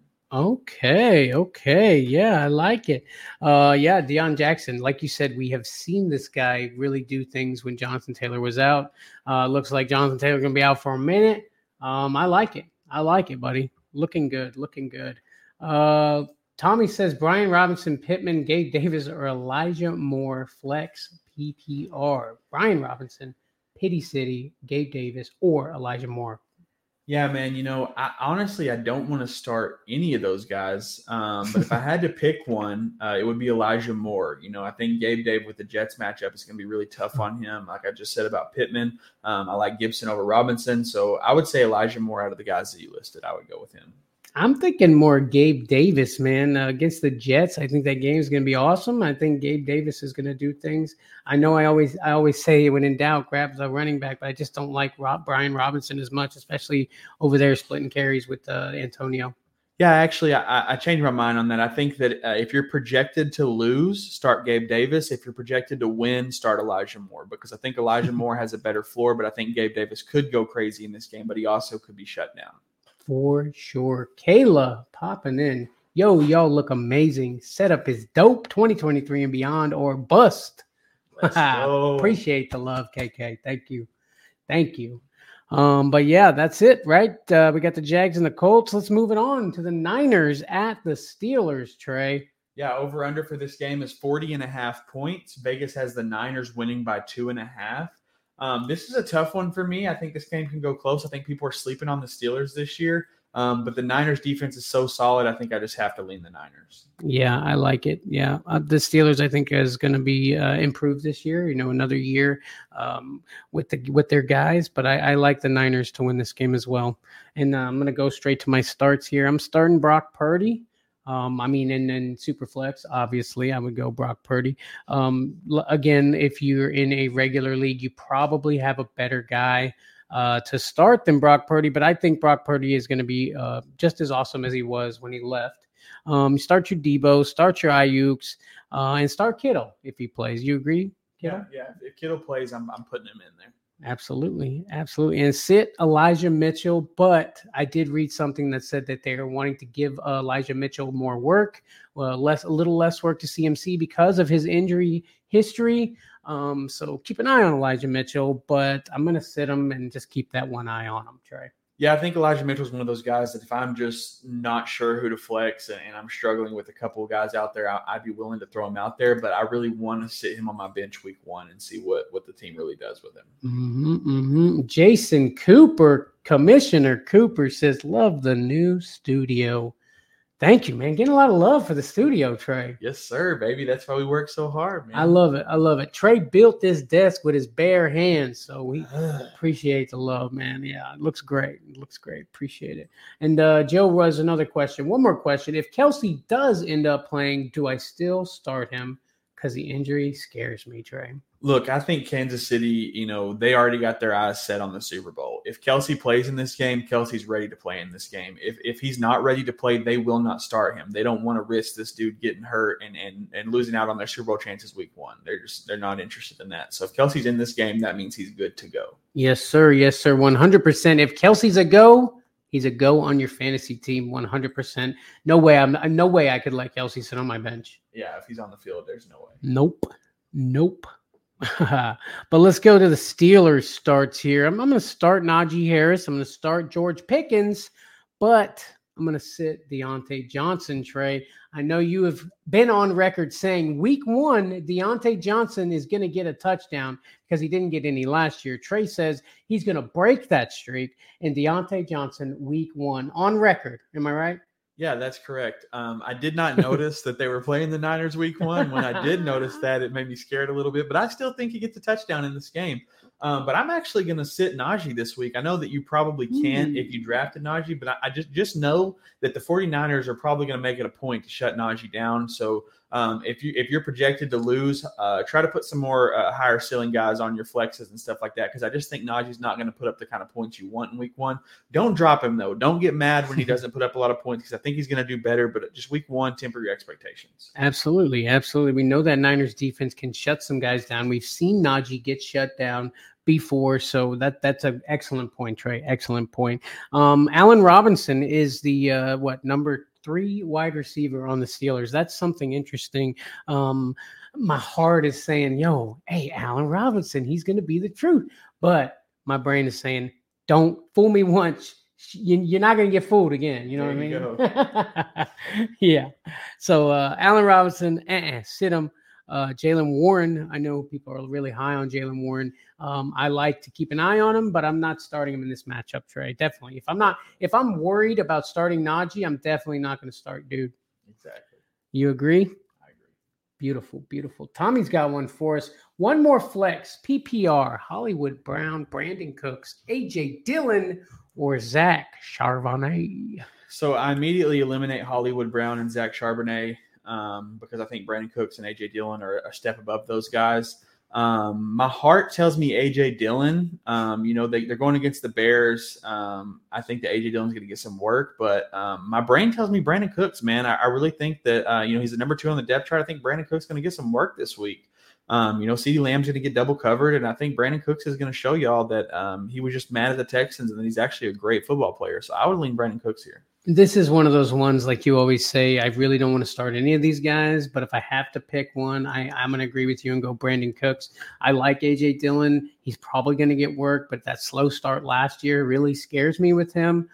Okay. Yeah, I like it. Yeah, Deion Jackson, like you said, we have seen this guy really do things when Jonathan Taylor was out. Looks like Jonathan Taylor's going to be out for a minute. I like it, buddy. Looking good. Tommy says Brian Robinson, Pittman, Gabe Davis, or Elijah Moore flex PPR. Brian Robinson, Pity City, Gabe Davis, or Elijah Moore. Yeah, man. I don't want to start any of those guys. But if I had to pick one, it would be Elijah Moore. I think Gabe Dave with the Jets matchup is going to be really tough on him. Like I just said about Pittman, I like Gibson over Robinson. So I would say Elijah Moore out of the guys that you listed. I would go with him. I'm thinking more Gabe Davis, man, against the Jets. I think that game is going to be awesome. I think Gabe Davis is going to do things. I know I always say when in doubt, grab the running back, but I just don't like Brian Robinson as much, especially over there splitting carries with Antonio. Yeah, actually, I changed my mind on that. I think that if you're projected to lose, start Gabe Davis. If you're projected to win, start Elijah Moore, because I think Elijah Moore has a better floor, but I think Gabe Davis could go crazy in this game, but he also could be shut down. For sure. Kayla popping in. Yo, y'all look amazing. Setup is dope. 2023 and beyond or bust. Let's go. Appreciate the love, KK. Thank you. But yeah, that's it, right? We got the Jags and the Colts. Let's move it on to the Niners at the Steelers, Trey. Yeah, over under for this game is 40.5 points. Vegas has the Niners winning by 2.5. This is a tough one for me. I think this game can go close. I think people are sleeping on the Steelers this year. But the Niners defense is so solid. I think I just have to lean the Niners. Yeah, I like it. Yeah. The Steelers, I think, is going to be improved this year, another year with their guys. But I like the Niners to win this game as well. And I'm going to go straight to my starts here. I'm starting Brock Purdy. In Superflex, obviously, I would go Brock Purdy. Again, if you're in a regular league, you probably have a better guy to start than Brock Purdy, but I think Brock Purdy is going to be just as awesome as he was when he left. Start your Debo, start your Ayuks, and start Kittle if he plays. You agree, Kittle? Yeah. If Kittle plays, I'm putting him in there. Absolutely. And sit Elijah Mitchell, but I did read something that said that they are wanting to give Elijah Mitchell more work, a little less work to CMC because of his injury history. So keep an eye on Elijah Mitchell, but I'm going to sit him and just keep that one eye on him, Trey. Yeah, I think Elijah Mitchell is one of those guys that if I'm just not sure who to flex and I'm struggling with a couple of guys out there, I'd be willing to throw him out there. But I really want to sit him on my bench week 1 and see what the team really does with him. Jason Cooper, Commissioner Cooper says, love the new studio. Thank you, man. Getting a lot of love for the studio, Trey. Yes, sir, baby. That's why we work so hard, man. I love it. Trey built this desk with his bare hands, so we appreciate the love, man. Yeah, it looks great. Appreciate it. And Joe was another question. One more question. If Kelsey does end up playing, do I still start him? Because the injury scares me, Trey. Look, I think Kansas City, they already got their eyes set on the Super Bowl. If Kelsey plays in this game, Kelsey's ready to play in this game. If he's not ready to play, they will not start him. They don't want to risk this dude getting hurt and losing out on their Super Bowl chances week 1. They're not interested in that. So if Kelsey's in this game, that means he's good to go. Yes, sir. 100%. If Kelsey's a go, he's a go on your fantasy team, 100%. No way I could let Kelsey sit on my bench. Yeah, if he's on the field, there's no way. Nope. But let's go to the Steelers starts here. I'm going to start Najee Harris. I'm going to start George Pickens, but I'm going to sit Deontay Johnson, Trey. I know you have been on record saying week 1, Deontay Johnson is going to get a touchdown because he didn't get any last year. Trey says he's going to break that streak, and Deontay Johnson week 1 on record. Am I right? Yeah, that's correct. I did not notice that they were playing the Niners week 1. When I did notice that, it made me scared a little bit, but I still think he gets a touchdown in this game. But I'm actually going to sit Najee this week. I know that you probably can't if you drafted Najee, but I just know that the 49ers are probably going to make it a point to shut Najee down. So if you're projected to lose, try to put some more higher ceiling guys on your flexes and stuff like that, because I just think Najee's not going to put up the kind of points you want in week 1. Don't drop him, though. Don't get mad when he doesn't put up a lot of points, because I think he's going to do better, but just week 1, temper your expectations. Absolutely. We know that Niners defense can shut some guys down. We've seen Najee get shut down before, so that's an excellent point, Trey. Excellent point. Allen Robinson is the number 3 wide receiver on the Steelers. That's something interesting. My heart is saying, hey, Allen Robinson, he's going to be the truth. But my brain is saying, don't fool me once, you're not going to get fooled again. You know There what I mean? Yeah. So Allen Robinson, sit him. Jaylen Warren, I know people are really high on Jaylen Warren. I like to keep an eye on him, but I'm not starting him in this matchup, Trey. Definitely. If I'm worried about starting Najee, I'm definitely not going to start Dude. Exactly. You agree? I agree. Beautiful, beautiful. Tommy's got one for us. One more flex, PPR, Hollywood Brown, Brandon Cooks, AJ Dillon, or Zach Charbonnet. So I immediately eliminate Hollywood Brown and Zach Charbonnet because I think Brandon Cooks and AJ Dillon are a step above those guys. My heart tells me AJ Dillon. They're going against the Bears. I think that AJ Dillon's going to get some work, but my brain tells me Brandon Cooks. Man, I really think that he's the number 2 on the depth chart. I think Brandon Cooks is going to get some work this week. CeeDee Lamb's going to get double covered, and I think Brandon Cooks is going to show y'all that he was just mad at the Texans and that he's actually a great football player. So I would lean Brandon Cooks here. This is one of those ones, like you always say, I really don't want to start any of these guys, but if I have to pick one, I'm going to agree with you and go Brandon Cooks. I like A.J. Dillon. He's probably going to get work, but that slow start last year really scares me with him.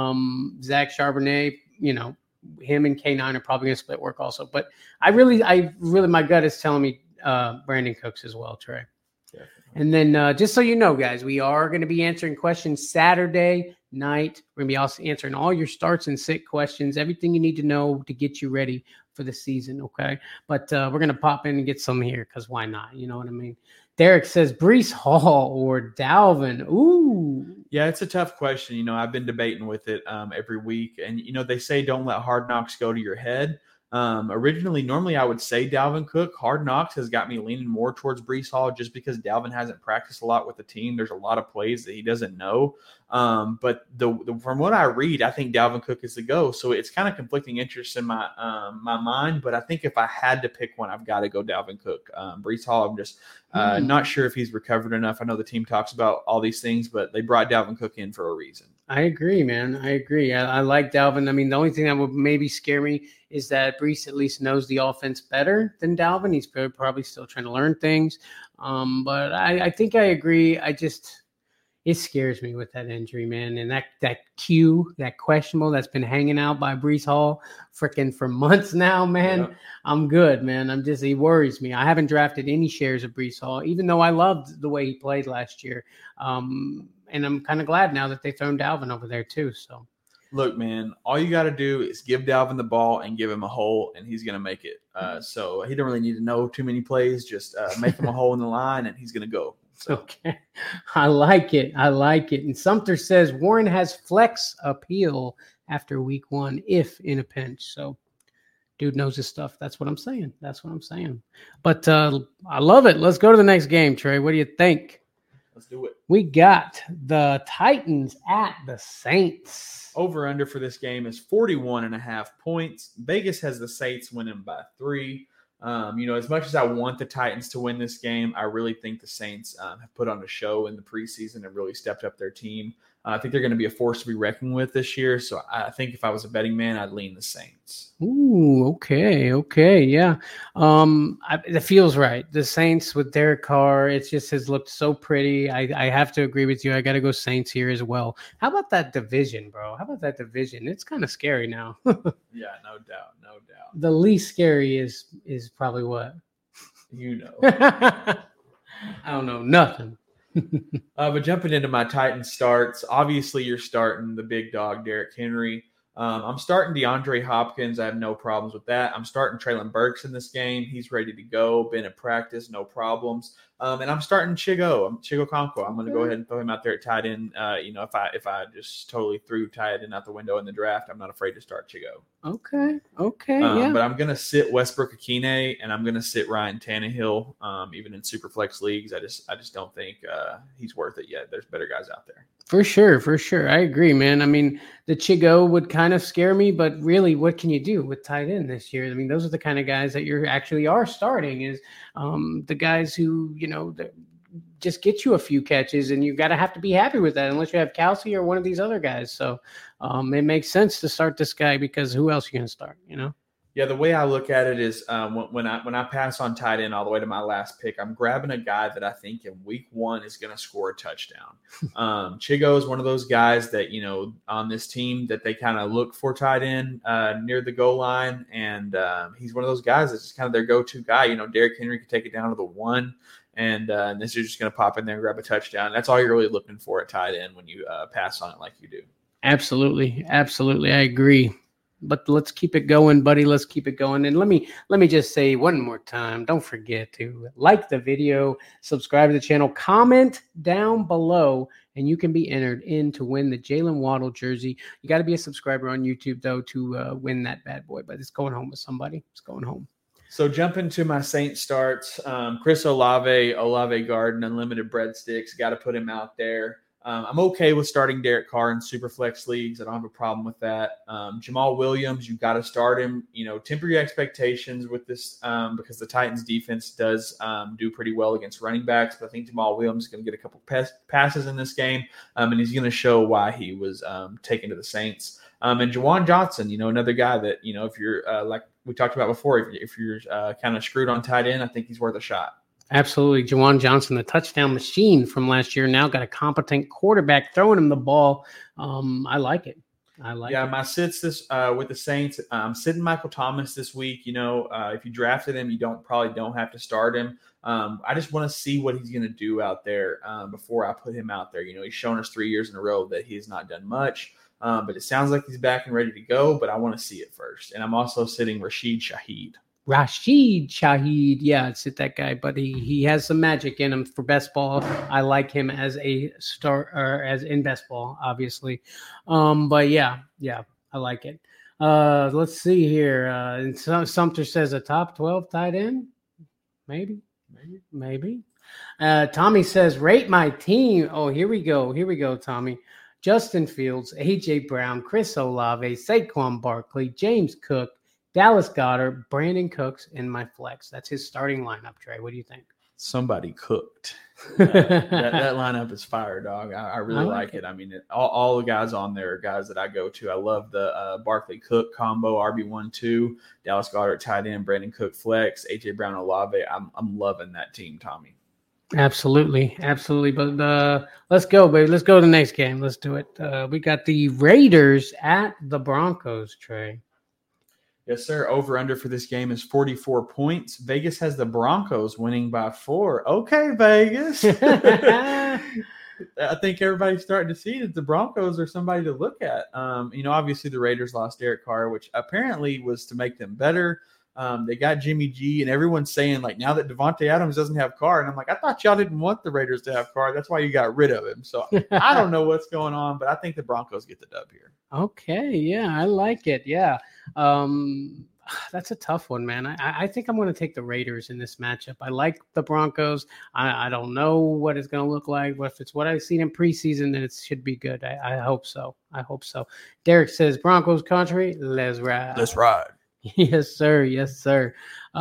Zach Charbonnet, him and K9 are probably going to split work also. But I really, my gut is telling me Brandon Cooks as well, Trey. Definitely. And then just so you know, guys, we are going to be answering questions Saturday night. We're going to be also answering all your starts and sit questions, everything you need to know to get you ready for the season, okay? But we're going to pop in and get some here because why not? You know what I mean? Derek says Breece Hall or Dalvin. Ooh. Yeah, it's a tough question. I've been debating with it every week. And, they say don't let hard knocks go to your head. Normally I would say Dalvin Cook. Hard Knocks has got me leaning more towards Breece Hall just because Dalvin hasn't practiced a lot with the team. There's a lot of plays that he doesn't know. But from what I read, I think Dalvin Cook is the go. So it's kind of conflicting interests in my mind. But I think if I had to pick one, I've got to go Dalvin Cook. Breece Hall, I'm just not sure if he's recovered enough. I know the team talks about all these things, but they brought Dalvin Cook in for a reason. I agree, man. I agree. I like Dalvin. I mean, the only thing that would maybe scare me is that Breece at least knows the offense better than Dalvin. He's probably still trying to learn things. But I think I agree. It scares me with that injury, man. And that questionable that's been hanging out by Breece Hall freaking for months now, man. Yeah. I'm good, man. He worries me. I haven't drafted any shares of Breece Hall, even though I loved the way he played last year. And I'm kind of glad now that they've thrown Dalvin over there too. So, look, man, all you got to do is give Dalvin the ball and give him a hole, and he's going to make it. So he don't really need to know too many plays. Just make him a hole in the line, and he's going to go. So. Okay. I like it. And Sumter says Warren has flex appeal after week 1 if in a pinch. So, dude knows his stuff. That's what I'm saying. But I love it. Let's go to the next game, Trey. What do you think? Let's do it. We got the Titans at the Saints. Over under for this game is 41.5 points. Vegas has the Saints winning by 3. As much as I want the Titans to win this game, I really think the Saints have put on a show in the preseason and really stepped up their team. I think they're going to be a force to be reckoned with this year. So I think if I was a betting man, I'd lean the Saints. Ooh, okay. Yeah. It feels right. The Saints with Derek Carr, it just has looked so pretty. I have to agree with you. I got to go Saints here as well. How about that division, bro? It's kind of scary now. Yeah, no doubt. The least scary is probably what? I don't know. Nothing. But jumping into my Titans starts, obviously you're starting the big dog, Derrick Henry. I'm starting DeAndre Hopkins. I have no problems with that. I'm starting Treylon Burks in this game. He's ready to go. Been at practice, no problems. And I'm starting Chigo Okonkwo. I'm going to go ahead and throw him out there at tight end. If I just totally threw tight end out the window in the draft, I'm not afraid to start Chigo. Okay. Yeah. But I'm going to sit Westbrook-Ikhine and I'm going to sit Ryan Tannehill. Even in super flex leagues, I just don't think he's worth it yet. There's better guys out there. For sure. I agree, man. I mean, the Chigo would kind of scare me, but really, what can you do with tight end this year? I mean, those are the kind of guys that you actually are starting is the guys who, that just get you a few catches, and you got to have to be happy with that unless you have Kelsey or one of these other guys. So it makes sense to start this guy because who else are you going to start, Yeah, the way I look at it is when I pass on tight end all the way to my last pick, I'm grabbing a guy that I think in week 1 is going to score a touchdown. Chigo is one of those guys that, on this team that they kind of look for tight end near the goal line, and he's one of those guys that's just kind of their go-to guy. Derrick Henry could take it down to the 1, and this is just going to pop in there and grab a touchdown. That's all you're really looking for at tight end when you pass on it like you do. Absolutely. I agree. But let's keep it going, buddy. Let's keep it going. And let me just say one more time, don't forget to like the video, subscribe to the channel, comment down below, and you can be entered in to win the Jalen Waddle jersey. You got to be a subscriber on YouTube, though, to win that bad boy. But it's going home with somebody. It's going home. So jumping to my Saints starts, Chris Olave Garden, unlimited breadsticks. Got to put him out there. I'm okay with starting Derek Carr in Superflex leagues. I don't have a problem with that. Jamal Williams, you got to start him. Temper your expectations with this because the Titans defense does do pretty well against running backs. But I think Jamal Williams is going to get a couple passes in this game, and he's going to show why he was taken to the Saints. And Juwan Johnson, another guy that, if you're like we talked about before, if you're kind of screwed on tight end, I think he's worth a shot. Absolutely. Juwan Johnson, the touchdown machine from last year, now got a competent quarterback throwing him the ball. I like it. My sits this with the Saints. I'm sitting Michael Thomas this week. If you drafted him, you probably don't have to start him. I just want to see what he's going to do out there before I put him out there. He's shown us 3 years in a row that he has not done much. But it sounds like he's back and ready to go, but I want to see it first. And I'm also sitting Rashid Shaheed. Yeah, sit that guy, but he has some magic in him for best ball. I like him as a start or as in best ball, obviously. But yeah, I like it. Let's see here. And Sumter says a top 12 tight end. Maybe. Tommy says rate my team. Oh, here we go, Tommy. Justin Fields, AJ Brown, Chris Olave, Saquon Barkley, James Cook, Dallas Goedert, Brandon Cooks in my flex. That's his starting lineup, Trey. What do you think? Somebody cooked. that lineup is fire, dog. I really like it. I mean, all the guys on there are guys that I go to. I love the Barkley Cook combo, RB1-2, Dallas Goedert tight end, Brandon Cook flex, AJ Brown Olave. I'm loving that team, Tommy. Absolutely. But let's go, baby. Let's go to the next game. Let's do it. We got the Raiders at the Broncos, Trey. Yes, sir. Over-under for this game is 44 points. Vegas has the Broncos winning by 4. Okay, Vegas. I think everybody's starting to see that the Broncos are somebody to look at. Obviously the Raiders lost Derek Carr, which apparently was to make them better. They got Jimmy G, and everyone's saying, now that Devontae Adams doesn't have Carr. And I'm like, I thought y'all didn't want the Raiders to have Carr. That's why you got rid of him. So I don't know what's going on, but I think the Broncos get the dub here. Okay, yeah, I like it. Yeah. That's a tough one, man. I think I'm going to take the Raiders in this matchup. I like the Broncos. I don't know what it's going to look like, but if it's what I've seen in preseason, then it should be good. I hope so. Derek says, Broncos country, let's ride. Let's ride. Yes, sir.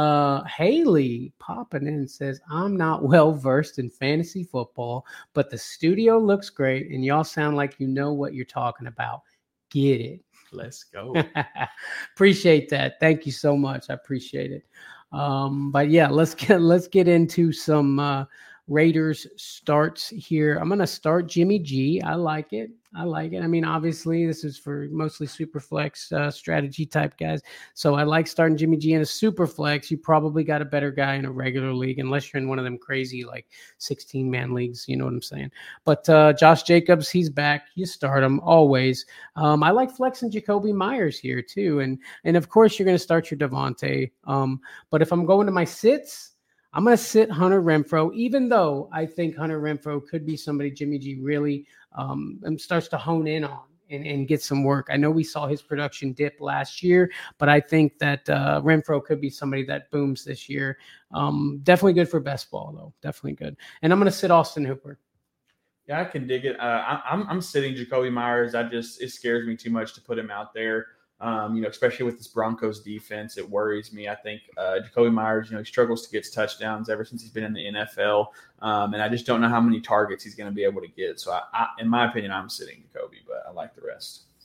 Haley popping in says, I'm not well versed in fantasy football, but the studio looks great, and y'all sound like you know what you're talking about. Get it. Let's go. Appreciate that. Thank you so much. I appreciate it. But yeah, let's get into some Raiders starts here. I'm going to start Jimmy G. I like it. I mean, obviously, this is for mostly super flex strategy type guys. So I like starting Jimmy G in a super flex. You probably got a better guy in a regular league, unless you're in one of them crazy 16-man leagues. You know what I'm saying? But Josh Jacobs, he's back. You start him always. I like flexing Jacoby Myers here too, and of course you're going to start your Devontae. But if I'm going to my sits, I'm going to sit Hunter Renfrow, even though I think Hunter Renfrow could be somebody Jimmy G really starts to hone in on and get some work. I know we saw his production dip last year, but I think that Renfrow could be somebody that booms this year. Definitely good for best ball, though. Definitely good. And I'm going to sit Austin Hooper. Yeah, I can dig it. I'm sitting Jacoby Myers. It scares me too much to put him out there. Especially with this Broncos defense, it worries me. I think Jacoby Myers, he struggles to get touchdowns ever since he's been in the NFL. And I just don't know how many targets he's going to be able to get. So, in my opinion, I'm sitting Jacoby, but I like the rest.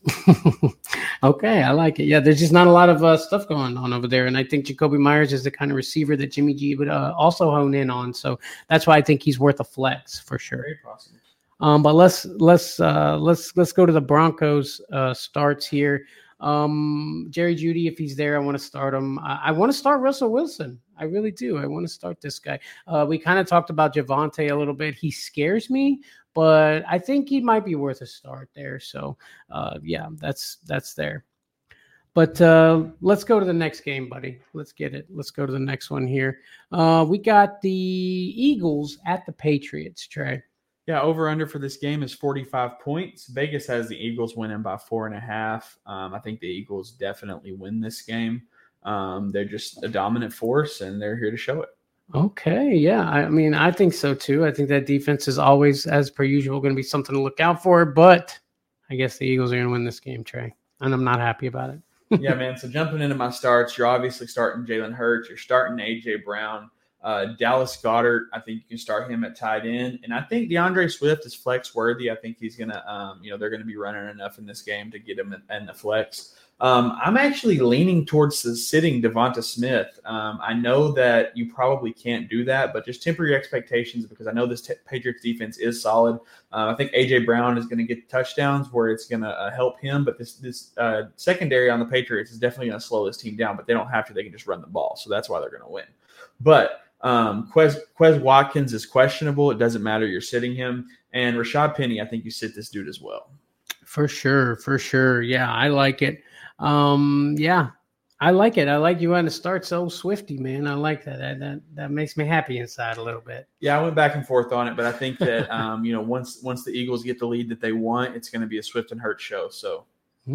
Okay, I like it. Yeah, there's just not a lot of stuff going on over there, and I think Jacoby Myers is the kind of receiver that Jimmy G would also hone in on. So that's why I think he's worth a flex for sure. Very possible. But let's go to the Broncos starts here. Jerry Jeudy, if he's there, I want to start him. I want to start Russell Wilson. I really do. I want to start this guy. We kind of talked about Javonte a little bit. He scares me, but I think he might be worth a start there. So, yeah, that's there. But let's go to the next game, buddy. Let's get it. Let's go to the next one here. We got the Eagles at the Patriots, Trey. Yeah, over under for this game is 45 points. Vegas has the Eagles winning by 4.5. I think the Eagles definitely win this game. They're just a dominant force, and they're here to show it. Okay, yeah. I mean, I think so too. I think that defense is always, as per usual, going to be something to look out for. But I guess the Eagles are going to win this game, Trey, and I'm not happy about it. Yeah, man. So jumping into my starts, you're obviously starting Jalen Hurts. You're starting A.J. Brown. Dallas Goedert, I think you can start him at tight end. And I think DeAndre Swift is flex worthy. I think he's going to, they're going to be running enough in this game to get him in the flex. I'm actually leaning towards the sitting Devonta Smith. I know that you probably can't do that, but just temper your expectations because I know this Patriots defense is solid. I think A.J. Brown is going to get touchdowns where it's going to help him, but this secondary on the Patriots is definitely going to slow this team down, but they don't have to. They can just run the ball, so that's why they're going to win. But Quez Watkins is questionable. It doesn't matter. You're sitting him. And Rashad Penny, I think you sit this dude as well. For sure. Yeah, I like it. Yeah, I like it. I like you want to start so Swifty, man. I like that. That makes me happy inside a little bit. Yeah, I went back and forth on it, but I think that once the Eagles get the lead that they want, it's going to be a Swift and Hurts show. So,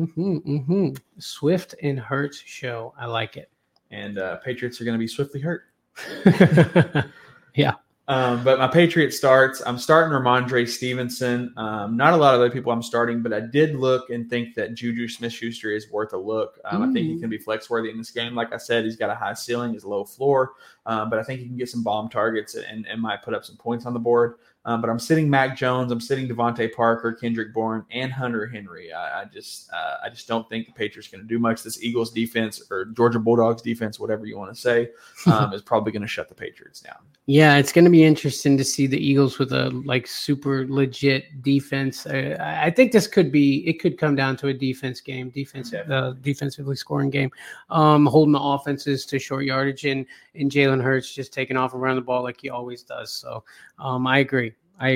Swift and Hurts show. I like it. And Patriots are going to be swiftly hurt. Yeah. But my Patriots starts, I'm starting Ramondre Stevenson. Not a lot of other people I'm starting, but I did look and think that Juju Smith-Schuster is worth a look. I think he can be flex worthy in this game. Like I said, he's got a high ceiling, he's low floor, but I think he can get some bomb targets and might put up some points on the board. But I'm sitting Mac Jones, I'm sitting Devontae Parker, Kendrick Bourne, and Hunter Henry. I just don't think the Patriots going to do much. This Eagles defense or Georgia Bulldogs defense, whatever you want to say, is probably going to shut the Patriots down. Yeah, it's going to be interesting to see the Eagles with a super legit defense. I think this could come down to a defense game, defensively scoring game, holding the offenses to short yardage and Jalen Hurts just taking off around the ball like he always does. So I agree.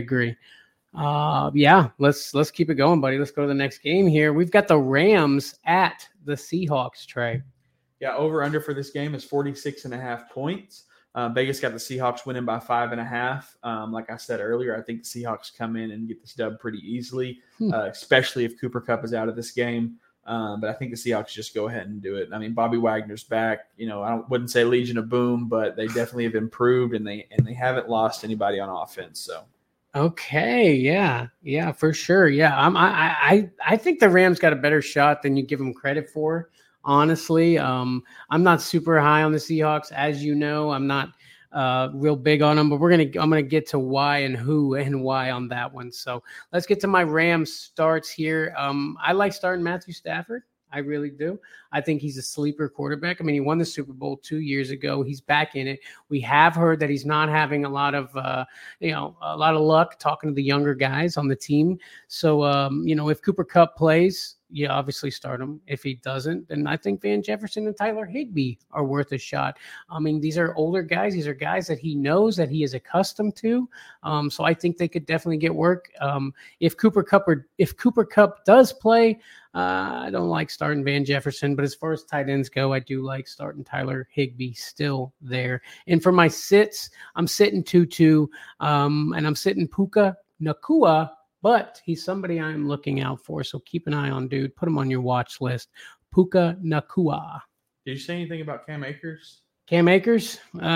Yeah, let's keep it going, buddy. Let's go to the next game here. We've got the Rams at the Seahawks, Trey. Yeah, over under for this game is 46.5 points. Vegas got the Seahawks winning by 5.5. Like I said earlier, I think the Seahawks come in and get this dub pretty easily, especially if Cooper Kupp is out of this game. But I think the Seahawks just go ahead and do it. I mean, Bobby Wagner's back. I wouldn't say Legion of Boom, but they definitely have improved, and they haven't lost anybody on offense. So. Okay, yeah, for sure. Yeah, I think the Rams got a better shot than you give them credit for. Honestly, I'm not super high on the Seahawks, as you know. I'm not real big on them, but I'm gonna get to why and who and why on that one. So let's get to my Rams starts here. I like starting Matthew Stafford. I really do. I think he's a sleeper quarterback. I mean, he won the Super Bowl 2 years ago. He's back in it. We have heard that he's not having a lot of luck talking to the younger guys on the team. So, if Cooper Kupp plays, you obviously start him. If he doesn't, then I think Van Jefferson and Tyler Higbee are worth a shot. I mean, these are older guys. These are guys that he knows, that he is accustomed to. So I think they could definitely get work. If Cooper Kupp does play, I don't like starting Van Jefferson, but as far as tight ends go, I do like starting Tyler Higbee still there. And for my sits, I'm sitting Tutu, and I'm sitting Puka Nacua, but he's somebody I'm looking out for. So keep an eye on, dude. Put him on your watch list. Puka Nacua. Did you say anything about Cam Akers? Cam Akers?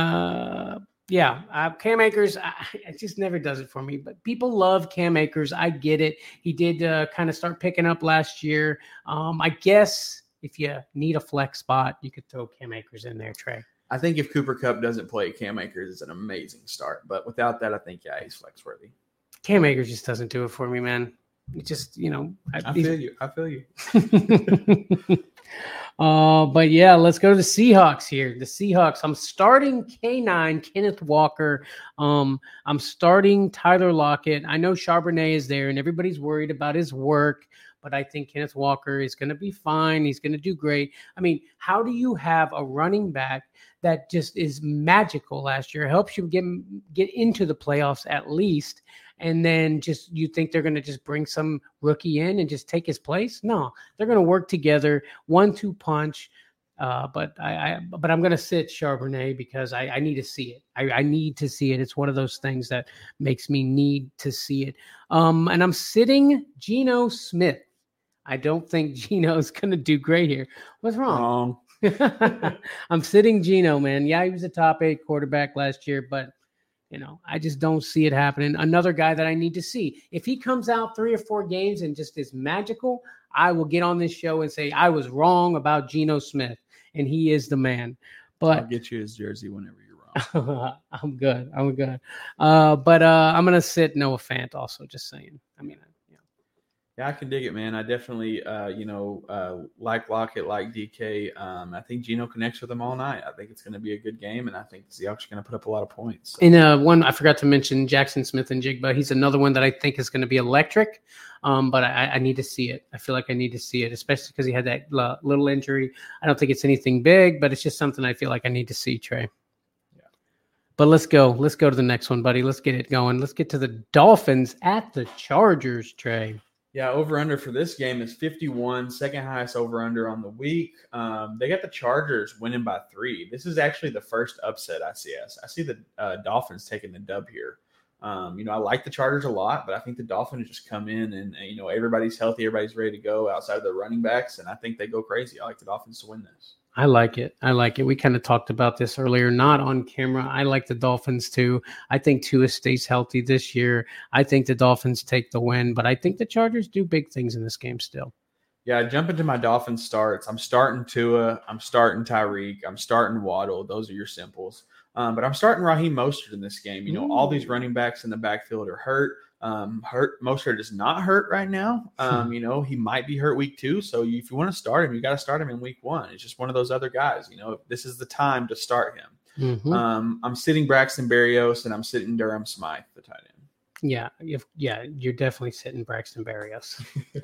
Yeah, Cam Akers, it just never does it for me. But people love Cam Akers. I get it. He did kind of start picking up last year. I guess if you need a flex spot, you could throw Cam Akers in there, Trey. I think if Cooper Kupp doesn't play, Cam Akers is an amazing start. But without that, I think, he's flex worthy. Cam Akers just doesn't do it for me, man. It just, I feel you. I feel you. But yeah, let's go to the Seahawks here. The Seahawks. I'm starting K9 Kenneth Walker. I'm starting Tyler Lockett. I know Charbonnet is there, and everybody's worried about his work, but I think Kenneth Walker is going to be fine. He's going to do great. I mean, how do you have a running back that just is magical last year? Helps you get into the playoffs at least. And then just you think they're going to just bring some rookie in and just take his place? No, they're going to work together, 1-2 punch. But I'm going to sit Charbonnet because I need to see it. I need to see it. It's one of those things that makes me need to see it. And I'm sitting Geno Smith. I don't think Geno's going to do great here. What's wrong? I'm sitting Geno, man. Yeah, he was a top 8 quarterback last year, but I just don't see it happening. Another guy that I need to see. If he comes out 3 or 4 games and just is magical, I will get on this show and say I was wrong about Geno Smith, and he is the man. But I'll get you his jersey whenever you're wrong. I'm good. But I'm going to sit Noah Fant also, just saying. I mean, Yeah, I can dig it, man. I definitely, like Lockett, like DK. I think Geno connects with them all night. I think it's going to be a good game, and I think the Seahawks are going to put up a lot of points. And one I forgot to mention, Jackson Smith and Jigba. He's another one that I think is going to be electric, but I need to see it. I feel like I need to see it, especially because he had that little injury. I don't think it's anything big, but it's just something I feel like I need to see, Trey. Yeah. But let's go. Let's go to the next one, buddy. Let's get it going. Let's get to the Dolphins at the Chargers, Trey. Yeah, over-under for this game is 51, second highest over-under on the week. They got the Chargers winning by 3. This is actually the first upset I see. I see the Dolphins taking the dub here. I like the Chargers a lot, but I think the Dolphins just come in and everybody's healthy, everybody's ready to go outside of the running backs, and I think they go crazy. I like the Dolphins to win this. I like it. We kind of talked about this earlier, not on camera. I like the Dolphins too. I think Tua stays healthy this year. I think the Dolphins take the win, but I think the Chargers do big things in this game still. Yeah, jump into my Dolphins starts. I'm starting Tua. I'm starting Tyreek. I'm starting Waddle. Those are your simples. But I'm starting Raheem Mostert in this game. All these running backs in the backfield are hurt. Mostert is not hurt right now. He might be hurt week 2. So if you want to start him, you got to start him in week 1. It's just one of those other guys. This is the time to start him. Mm-hmm. I'm sitting Braxton Berrios and I'm sitting Durham Smythe, the tight end. Yeah, you're definitely sitting Braxton Berrios.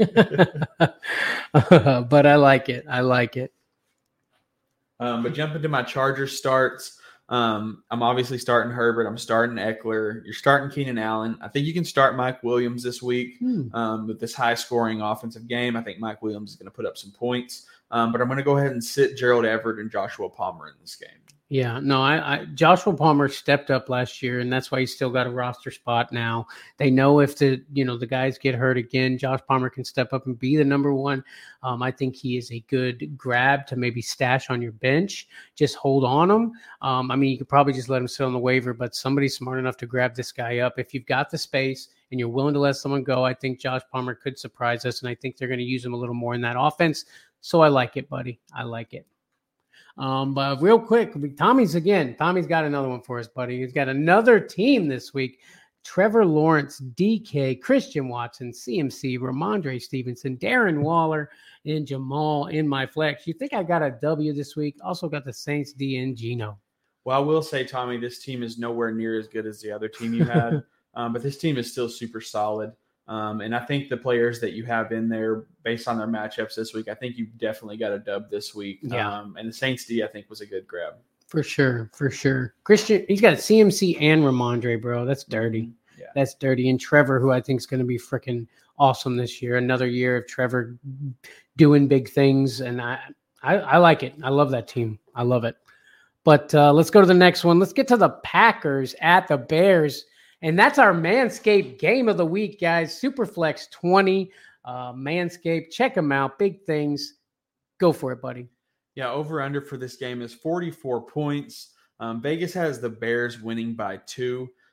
But I like it. But jump into my Chargers starts. I'm obviously starting Herbert. I'm starting Eckler. You're starting Keenan Allen. I think you can start Mike Williams this week with this high-scoring offensive game. I think Mike Williams is going to put up some points. But I'm going to go ahead and sit Gerald Everett and Joshua Palmer in this game. Yeah, no, Joshua Palmer stepped up last year, and that's why he's still got a roster spot now. They know if the guys get hurt again, Josh Palmer can step up and be the number 1. I think he is a good grab to maybe stash on your bench. Just hold on him. You could probably just let him sit on the waiver, but somebody's smart enough to grab this guy up. If you've got the space and you're willing to let someone go, I think Josh Palmer could surprise us, and I think they're going to use him a little more in that offense. So I like it, buddy. I like it. But real quick, Tommy's got another one for us, buddy. He's got another team this week. Trevor Lawrence, DK, Christian Watson, CMC, Ramondre Stevenson, Darren Waller, and Jamal in my flex. You think I got a W this week? Also got the Saints, D, and Geno. Well, I will say, Tommy, this team is nowhere near as good as the other team you had, but this team is still super solid. And I think the players that you have in there, based on their matchups this week, I think you've definitely got a dub this week. Yeah. And the Saints D, I think, was a good grab. For sure. Christian, he's got CMC and Ramondre, bro. That's dirty. Yeah. That's dirty. And Trevor, who I think is going to be freaking awesome this year. Another year of Trevor doing big things. And I like it. I love that team. I love it. But let's go to the next one. Let's get to the Packers at the Bears. And that's our Manscaped game of the week, guys. Superflex 20, Manscaped. Check them out. Big things. Go for it, buddy. Yeah, over-under for this game is 44 points. Vegas has the Bears winning by 2.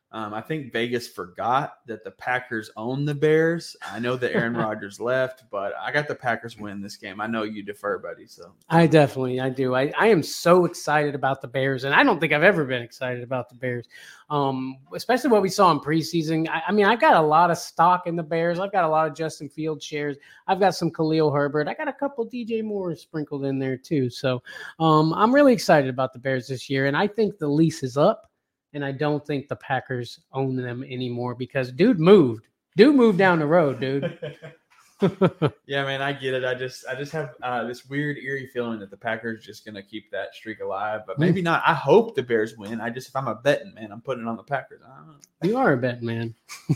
I think Vegas forgot that the Packers own the Bears. I know that Aaron Rodgers left, but I got the Packers win this game. I know you defer, buddy. So I do. I am so excited about the Bears, and I don't think I've ever been excited about the Bears, especially what we saw in preseason. I mean, I've got a lot of stock in the Bears. I've got a lot of Justin Fields shares. I've got some Khalil Herbert. I got a couple DJ Moore sprinkled in there too. So I'm really excited about the Bears this year, and I think the lease is up. And I don't think the Packers own them anymore because dude moved down the road, dude. Yeah, man, I get it. I just have this weird, eerie feeling that the Packers just gonna keep that streak alive, but maybe not. I hope the Bears win. If I'm a betting man, I'm putting it on the Packers. I don't know. You are a betting man.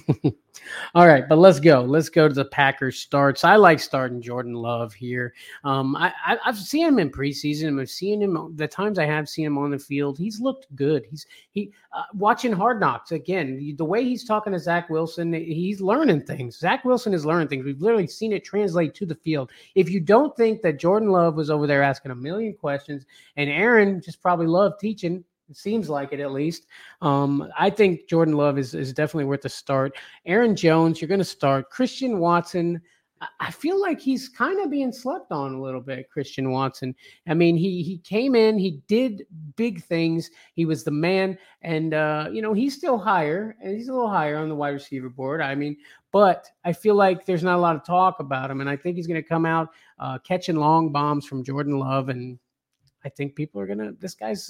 All right, but let's go. Let's go to the Packers starts. I like starting Jordan Love here. I've seen him in preseason. I've seen him the times I have seen him on the field. He's looked good. He watching Hard Knocks again. The way he's talking to Zach Wilson, he's learning things. Zach Wilson is learning things. We've literally seen it translate to the field. If you don't think that Jordan Love was over there asking a million questions, and Aaron just probably loved teaching. It seems like it, at least. I think Jordan Love is definitely worth a start. Aaron Jones, you're going to start. Christian Watson, I feel like he's kind of being slept on a little bit, Christian Watson. I mean, he came in, he did big things. He was the man, and, he's still higher, and he's a little higher on the wide receiver board. I mean, but I feel like there's not a lot of talk about him, and I think he's going to come out catching long bombs from Jordan Love, and I think people are this guy's,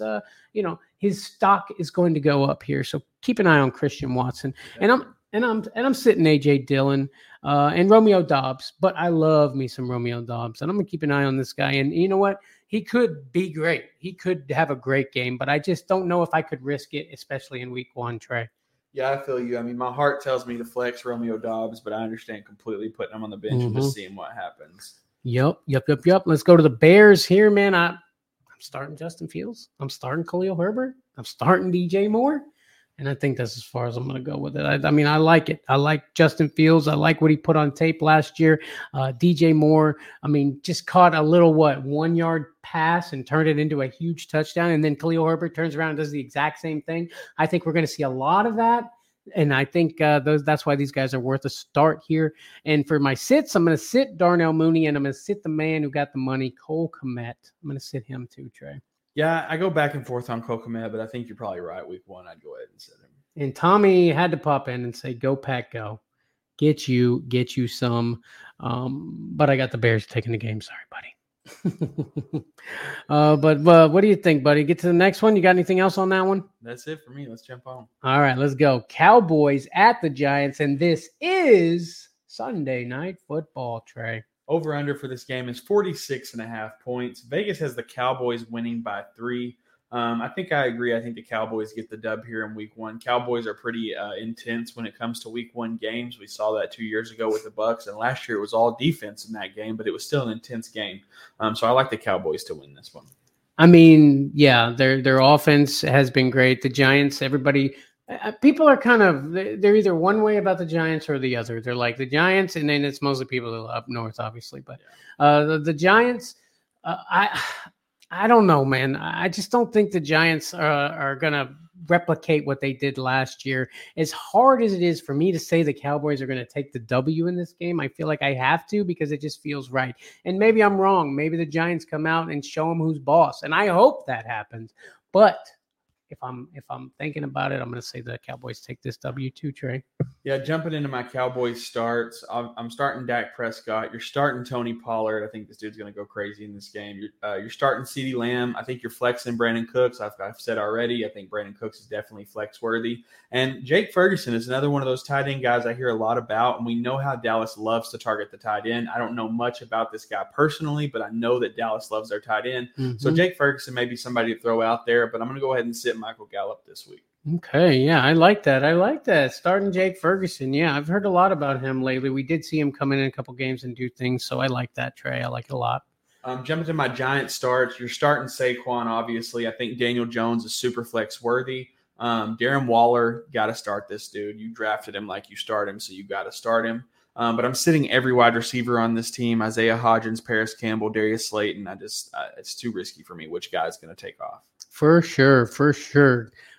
his stock is going to go up here. So keep an eye on Christian Watson. And I'm sitting AJ Dillon and Romeo Doubs, but I love me some Romeo Doubs, and I'm going to keep an eye on this guy. And you know what? He could be great. He could have a great game, but I just don't know if I could risk it, especially in week 1, Trey. Yeah, I feel you. I mean, my heart tells me to flex Romeo Doubs, but I understand completely putting him on the bench and just seeing what happens. Yep. Let's go to the Bears here, man. I'm starting Justin Fields. I'm starting Khalil Herbert. I'm starting DJ Moore. And I think that's as far as I'm going to go with it. I mean, I like it. I like Justin Fields. I like what he put on tape last year. DJ Moore, I mean, just caught a little, 1 yard pass and turned it into a huge touchdown. And then Khalil Herbert turns around and does the exact same thing. I think we're going to see a lot of that. And I think that's why these guys are worth a start here. And for my sits, I'm going to sit Darnell Mooney, and I'm going to sit the man who got the money, Cole Kmet. I'm going to sit him too, Trey. Yeah, I go back and forth on Cole Kmet, but I think you're probably right. Week 1, I'd go ahead and sit him. And Tommy had to pop in and say, "Go Pack, go! Get you some." But I got the Bears taking the game. Sorry, buddy. But what do you think, buddy? Get to the next one. You got anything else on that one? That's it for me. Let's jump on. All right, let's go. Cowboys at the Giants, and this is Sunday Night Football, Trey. Over under for this game is 46.5 points. Vegas has the Cowboys winning by 3. I think I agree. I think the Cowboys get the dub here in week 1. Cowboys are pretty intense when it comes to week 1 games. We saw that 2 years ago with the Bucs, and last year it was all defense in that game, but it was still an intense game. So I like the Cowboys to win this one. I mean, yeah, their offense has been great. The Giants, everybody, people are they're either one way about the Giants or the other. They're like the Giants, and then it's mostly people up north, obviously. But the Giants, I don't know, man. I just don't think the Giants are going to replicate what they did last year. As hard as it is for me to say the Cowboys are going to take the W in this game, I feel like I have to because it just feels right. And maybe I'm wrong. Maybe the Giants come out and show them who's boss. And I hope that happens. But if I'm thinking about it, I'm going to say the Cowboys take this W too, Trey. Yeah, jumping into my Cowboys starts, I'm starting Dak Prescott. You're starting Tony Pollard. I think this dude's going to go crazy in this game. You're starting CeeDee Lamb. I think you're flexing Brandon Cooks. I've said already, I think Brandon Cooks is definitely flex worthy. And Jake Ferguson is another one of those tight end guys I hear a lot about, and we know how Dallas loves to target the tight end. I don't know much about this guy personally, but I know that Dallas loves their tight end. Mm-hmm. So Jake Ferguson may be somebody to throw out there, but I'm going to go ahead and sit Michael Gallup this week. Okay, yeah, I like that. Starting Jake Ferguson. Yeah, I've heard a lot about him lately. We did see him come in a couple games and do things, so I like that, Trey. I like it a lot. Jumping to my Giants starts, you're starting Saquon, obviously. I think Daniel Jones is super flex worthy. Darren Waller, got to start this dude. You drafted him like you start him, so you got to start him. But I'm sitting every wide receiver on this team: Isaiah Hodgins, Paris Campbell, Darius Slayton. It's too risky for me which guy's going to take off. For sure.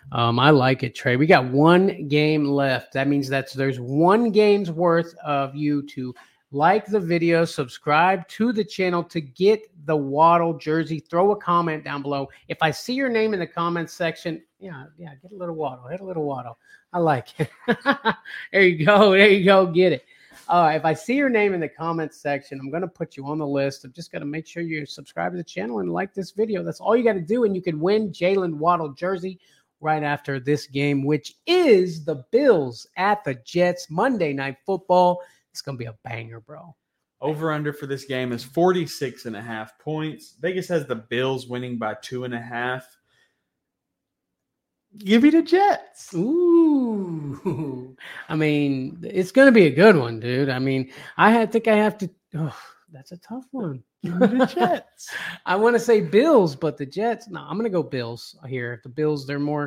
I like it, Trey. We got one game left. That means there's one game's worth of you to like the video, subscribe to the channel to get the Waddle jersey. Throw a comment down below. If I see your name in the comments section, yeah, get a little Waddle. Hit a little Waddle. I like it. There you go. Get it. If I see your name in the comments section, I'm going to put you on the list. I'm just going to make sure you subscribe to the channel and like this video. That's all you got to do, and you can win Jalen Waddle jersey right after this game, which is the Bills at the Jets, Monday Night Football. It's going to be a banger, bro. Over-under for this game is 46.5 points. Vegas has the Bills winning by 2.5. Give me the Jets. Ooh. I mean, it's going to be a good one, dude. I mean, I think I have to. Oh, that's a tough one. Give me the Jets. I want to say Bills, but the Jets. No, I'm going to go Bills here. The Bills, they're more.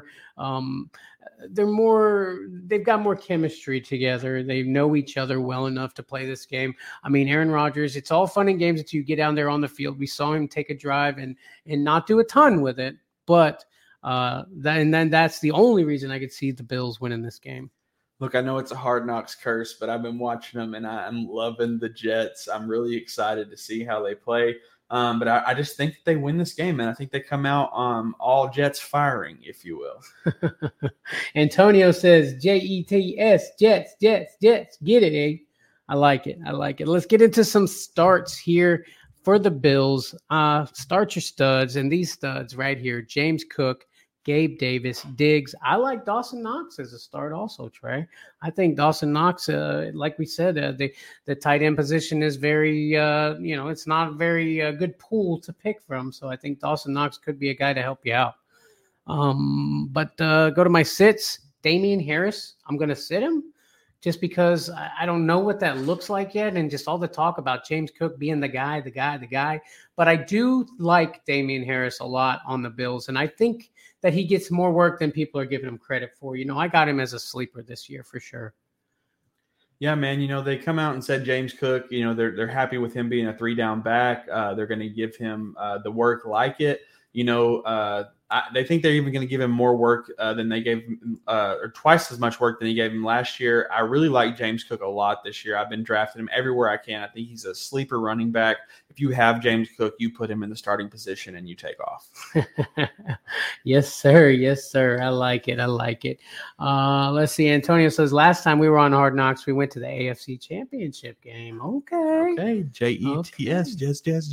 They've got more chemistry together. They know each other well enough to play this game. I mean, Aaron Rodgers, it's all fun and games until you get down there on the field. We saw him take a drive and not do a ton with it, but. Then that's the only reason I could see the Bills winning this game. Look, I know it's a Hard Knocks curse, but I've been watching them, and I'm loving the Jets. I'm really excited to see how they play. But I just think they win this game, and I think they come out all Jets firing, if you will. Antonio says, Jets, Jets. Get it, eh? I like it. Let's get into some starts here for the Bills. Start your studs, and these studs right here, James Cook, Gabe Davis, Diggs. I like Dawson Knox as a start also, Trey. I think Dawson Knox, like we said, the tight end position is very, it's not a very good pool to pick from. So I think Dawson Knox could be a guy to help you out. But go to my sits, Damian Harris. I'm going to sit him just because I don't know what that looks like yet. And just all the talk about James Cook being the guy. But I do like Damian Harris a lot on the Bills. And I think that he gets more work than people are giving him credit for. I got him as a sleeper this year for sure. Yeah, man. They come out and said James Cook, they're happy with him being a 3-down back. They're going to give him the work like it. They think they're even going to give him more work than they gave him, or twice as much work than he gave him last year. I really like James Cook a lot this year. I've been drafting him everywhere I can. I think he's a sleeper running back. If you have James Cook, you put him in the starting position and you take off. Yes, sir. I like it. Let's see. Antonio says, last time we were on Hard Knocks, we went to the AFC Championship game. Okay. Jets, Jets.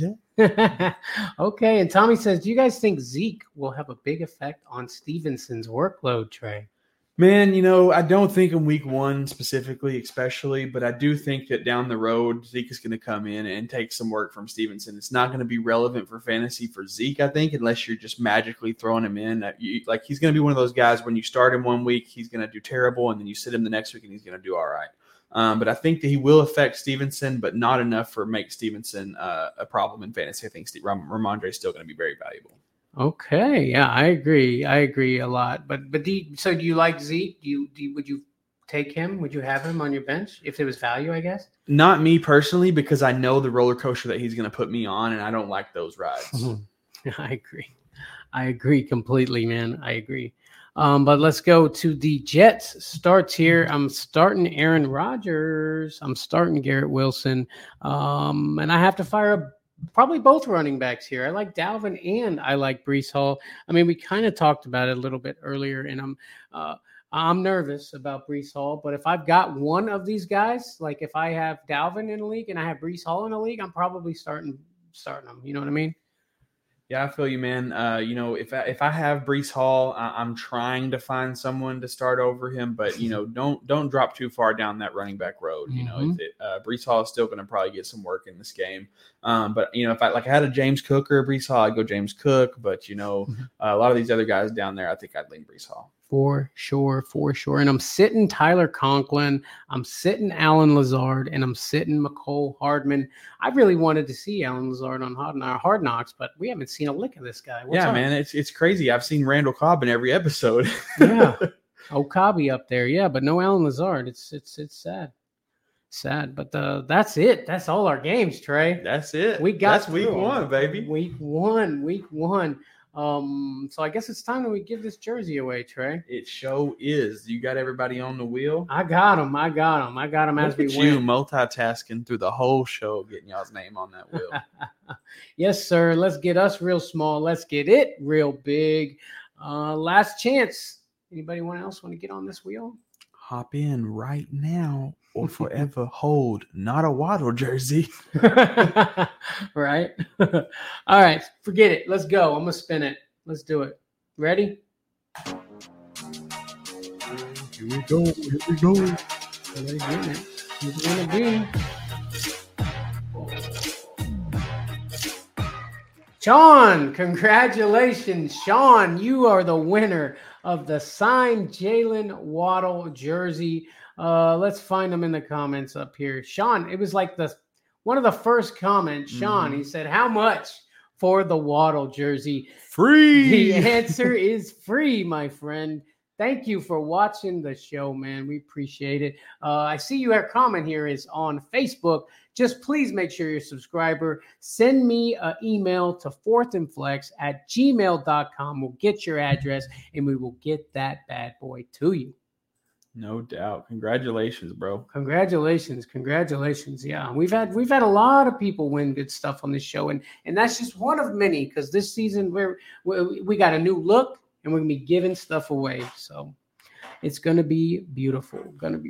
Okay, and Tommy says, do you guys think Zeke will have a big effect on Stevenson's workload, Trey? Man, I don't think in week 1 specifically, especially, but I do think that down the road, Zeke is going to come in and take some work from Stevenson. It's not going to be relevant for fantasy for Zeke, I think, unless you're just magically throwing him in. He's going to be one of those guys, when you start him one week, he's going to do terrible, and then you sit him the next week, and he's going to do all right. But I think that he will affect Stevenson, but not enough for make Stevenson a problem in fantasy. I think Ramondre is still going to be very valuable. Okay, yeah, I agree a lot. But do you like Zeke? Would you take him? Would you have him on your bench if there was value? I guess not me personally, because I know the roller coaster that he's going to put me on, and I don't like those rides. I agree completely, man. I agree. But let's go to the Jets starts here. I'm starting Aaron Rodgers. I'm starting Garrett Wilson. And I have to fire up probably both running backs here. I like Dalvin and I like Breece Hall. I mean, we kind of talked about it a little bit earlier, and I'm nervous about Breece Hall. But if I've got one of these guys, like if I have Dalvin in a league and I have Breece Hall in a league, I'm probably starting them. You know what I mean? Yeah, I feel you, man. If I have Breece Hall, I'm trying to find someone to start over him, but don't drop too far down that running back road. Breece Hall is still going to probably get some work in this game. But if I had a James Cook or a Breece Hall, I'd go James Cook. But a lot of these other guys down there, I think I'd lean Breece Hall. For sure. And I'm sitting Tyler Conklin. I'm sitting Alan Lazard, and I'm sitting Mecole Hardman. I really wanted to see Alan Lazard on Hard Knocks, but we haven't seen a lick of this guy. What's up? Man, it's crazy. I've seen Randall Cobb in every episode. Yeah, Okabe up there. Yeah, but no Alan Lazard. It's sad. But that's it. That's all our games, Trey. That's it. We got That's week 1, baby. Week one. So I guess it's time that we give this jersey away, Trey. It show is. You got everybody on the wheel. I got him as Look we at you win. multitasking through the whole show, getting y'all's name on that wheel. Yes, sir. Let's get us real small. Let's get it real big. Last chance. Anybody else want to get on this wheel? Hop in right now or forever hold not a Waddle jersey. Right? All right. Forget it. Let's go. I'm going to spin it. Let's do it. Ready? Here we go. Who's going to be? Sean, congratulations. Sean, you are the winner of the signed Jalen Waddle jersey. Let's find them in the comments up here. Sean, it was like one of the first comments. Sean, he said, how much for the Waddle jersey? Free. The answer is free, my friend. Thank you for watching the show, man. We appreciate it. I see your comment here is on Facebook. Just please make sure you're a subscriber. Send me an email to fourthandflex@gmail.com. We'll get your address, and we will get that bad boy to you. No doubt. Congratulations, bro. Congratulations. Yeah, we've had a lot of people win good stuff on this show, and that's just one of many, because this season we got a new look, and we're gonna be giving stuff away. So it's gonna be beautiful.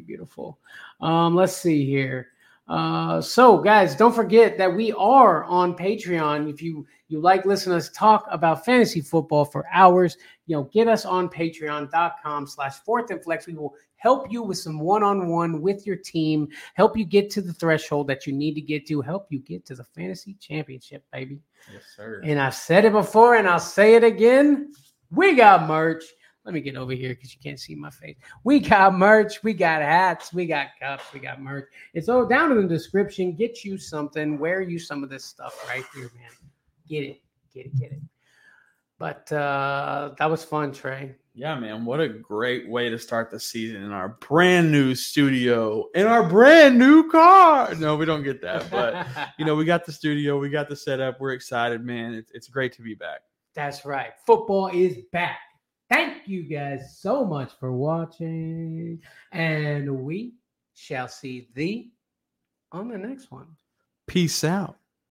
Let's see here. So guys, don't forget that we are on Patreon. If you like listening to us talk about fantasy football for hours, get us on patreon.com/fourthandflex. We will help you with some one-on-one with your team, help you get to the threshold that you need to get to, help you get to the fantasy championship, baby. Yes, sir. And I've said it before and I'll say it again. We got merch. Let me get over here because you can't see my face. We got merch. We got hats. We got cups. We got merch. It's all down in the description. Get you something. Wear you some of this stuff right here, man. Get it. But that was fun, Trey. Yeah, man. What a great way to start the season in our brand new studio, in our brand new car. No, we don't get that. But, we got the studio. We got the setup. We're excited, man. It's great to be back. That's right. Football is back. Thank you guys so much for watching, and we shall see thee on the next one. Peace out.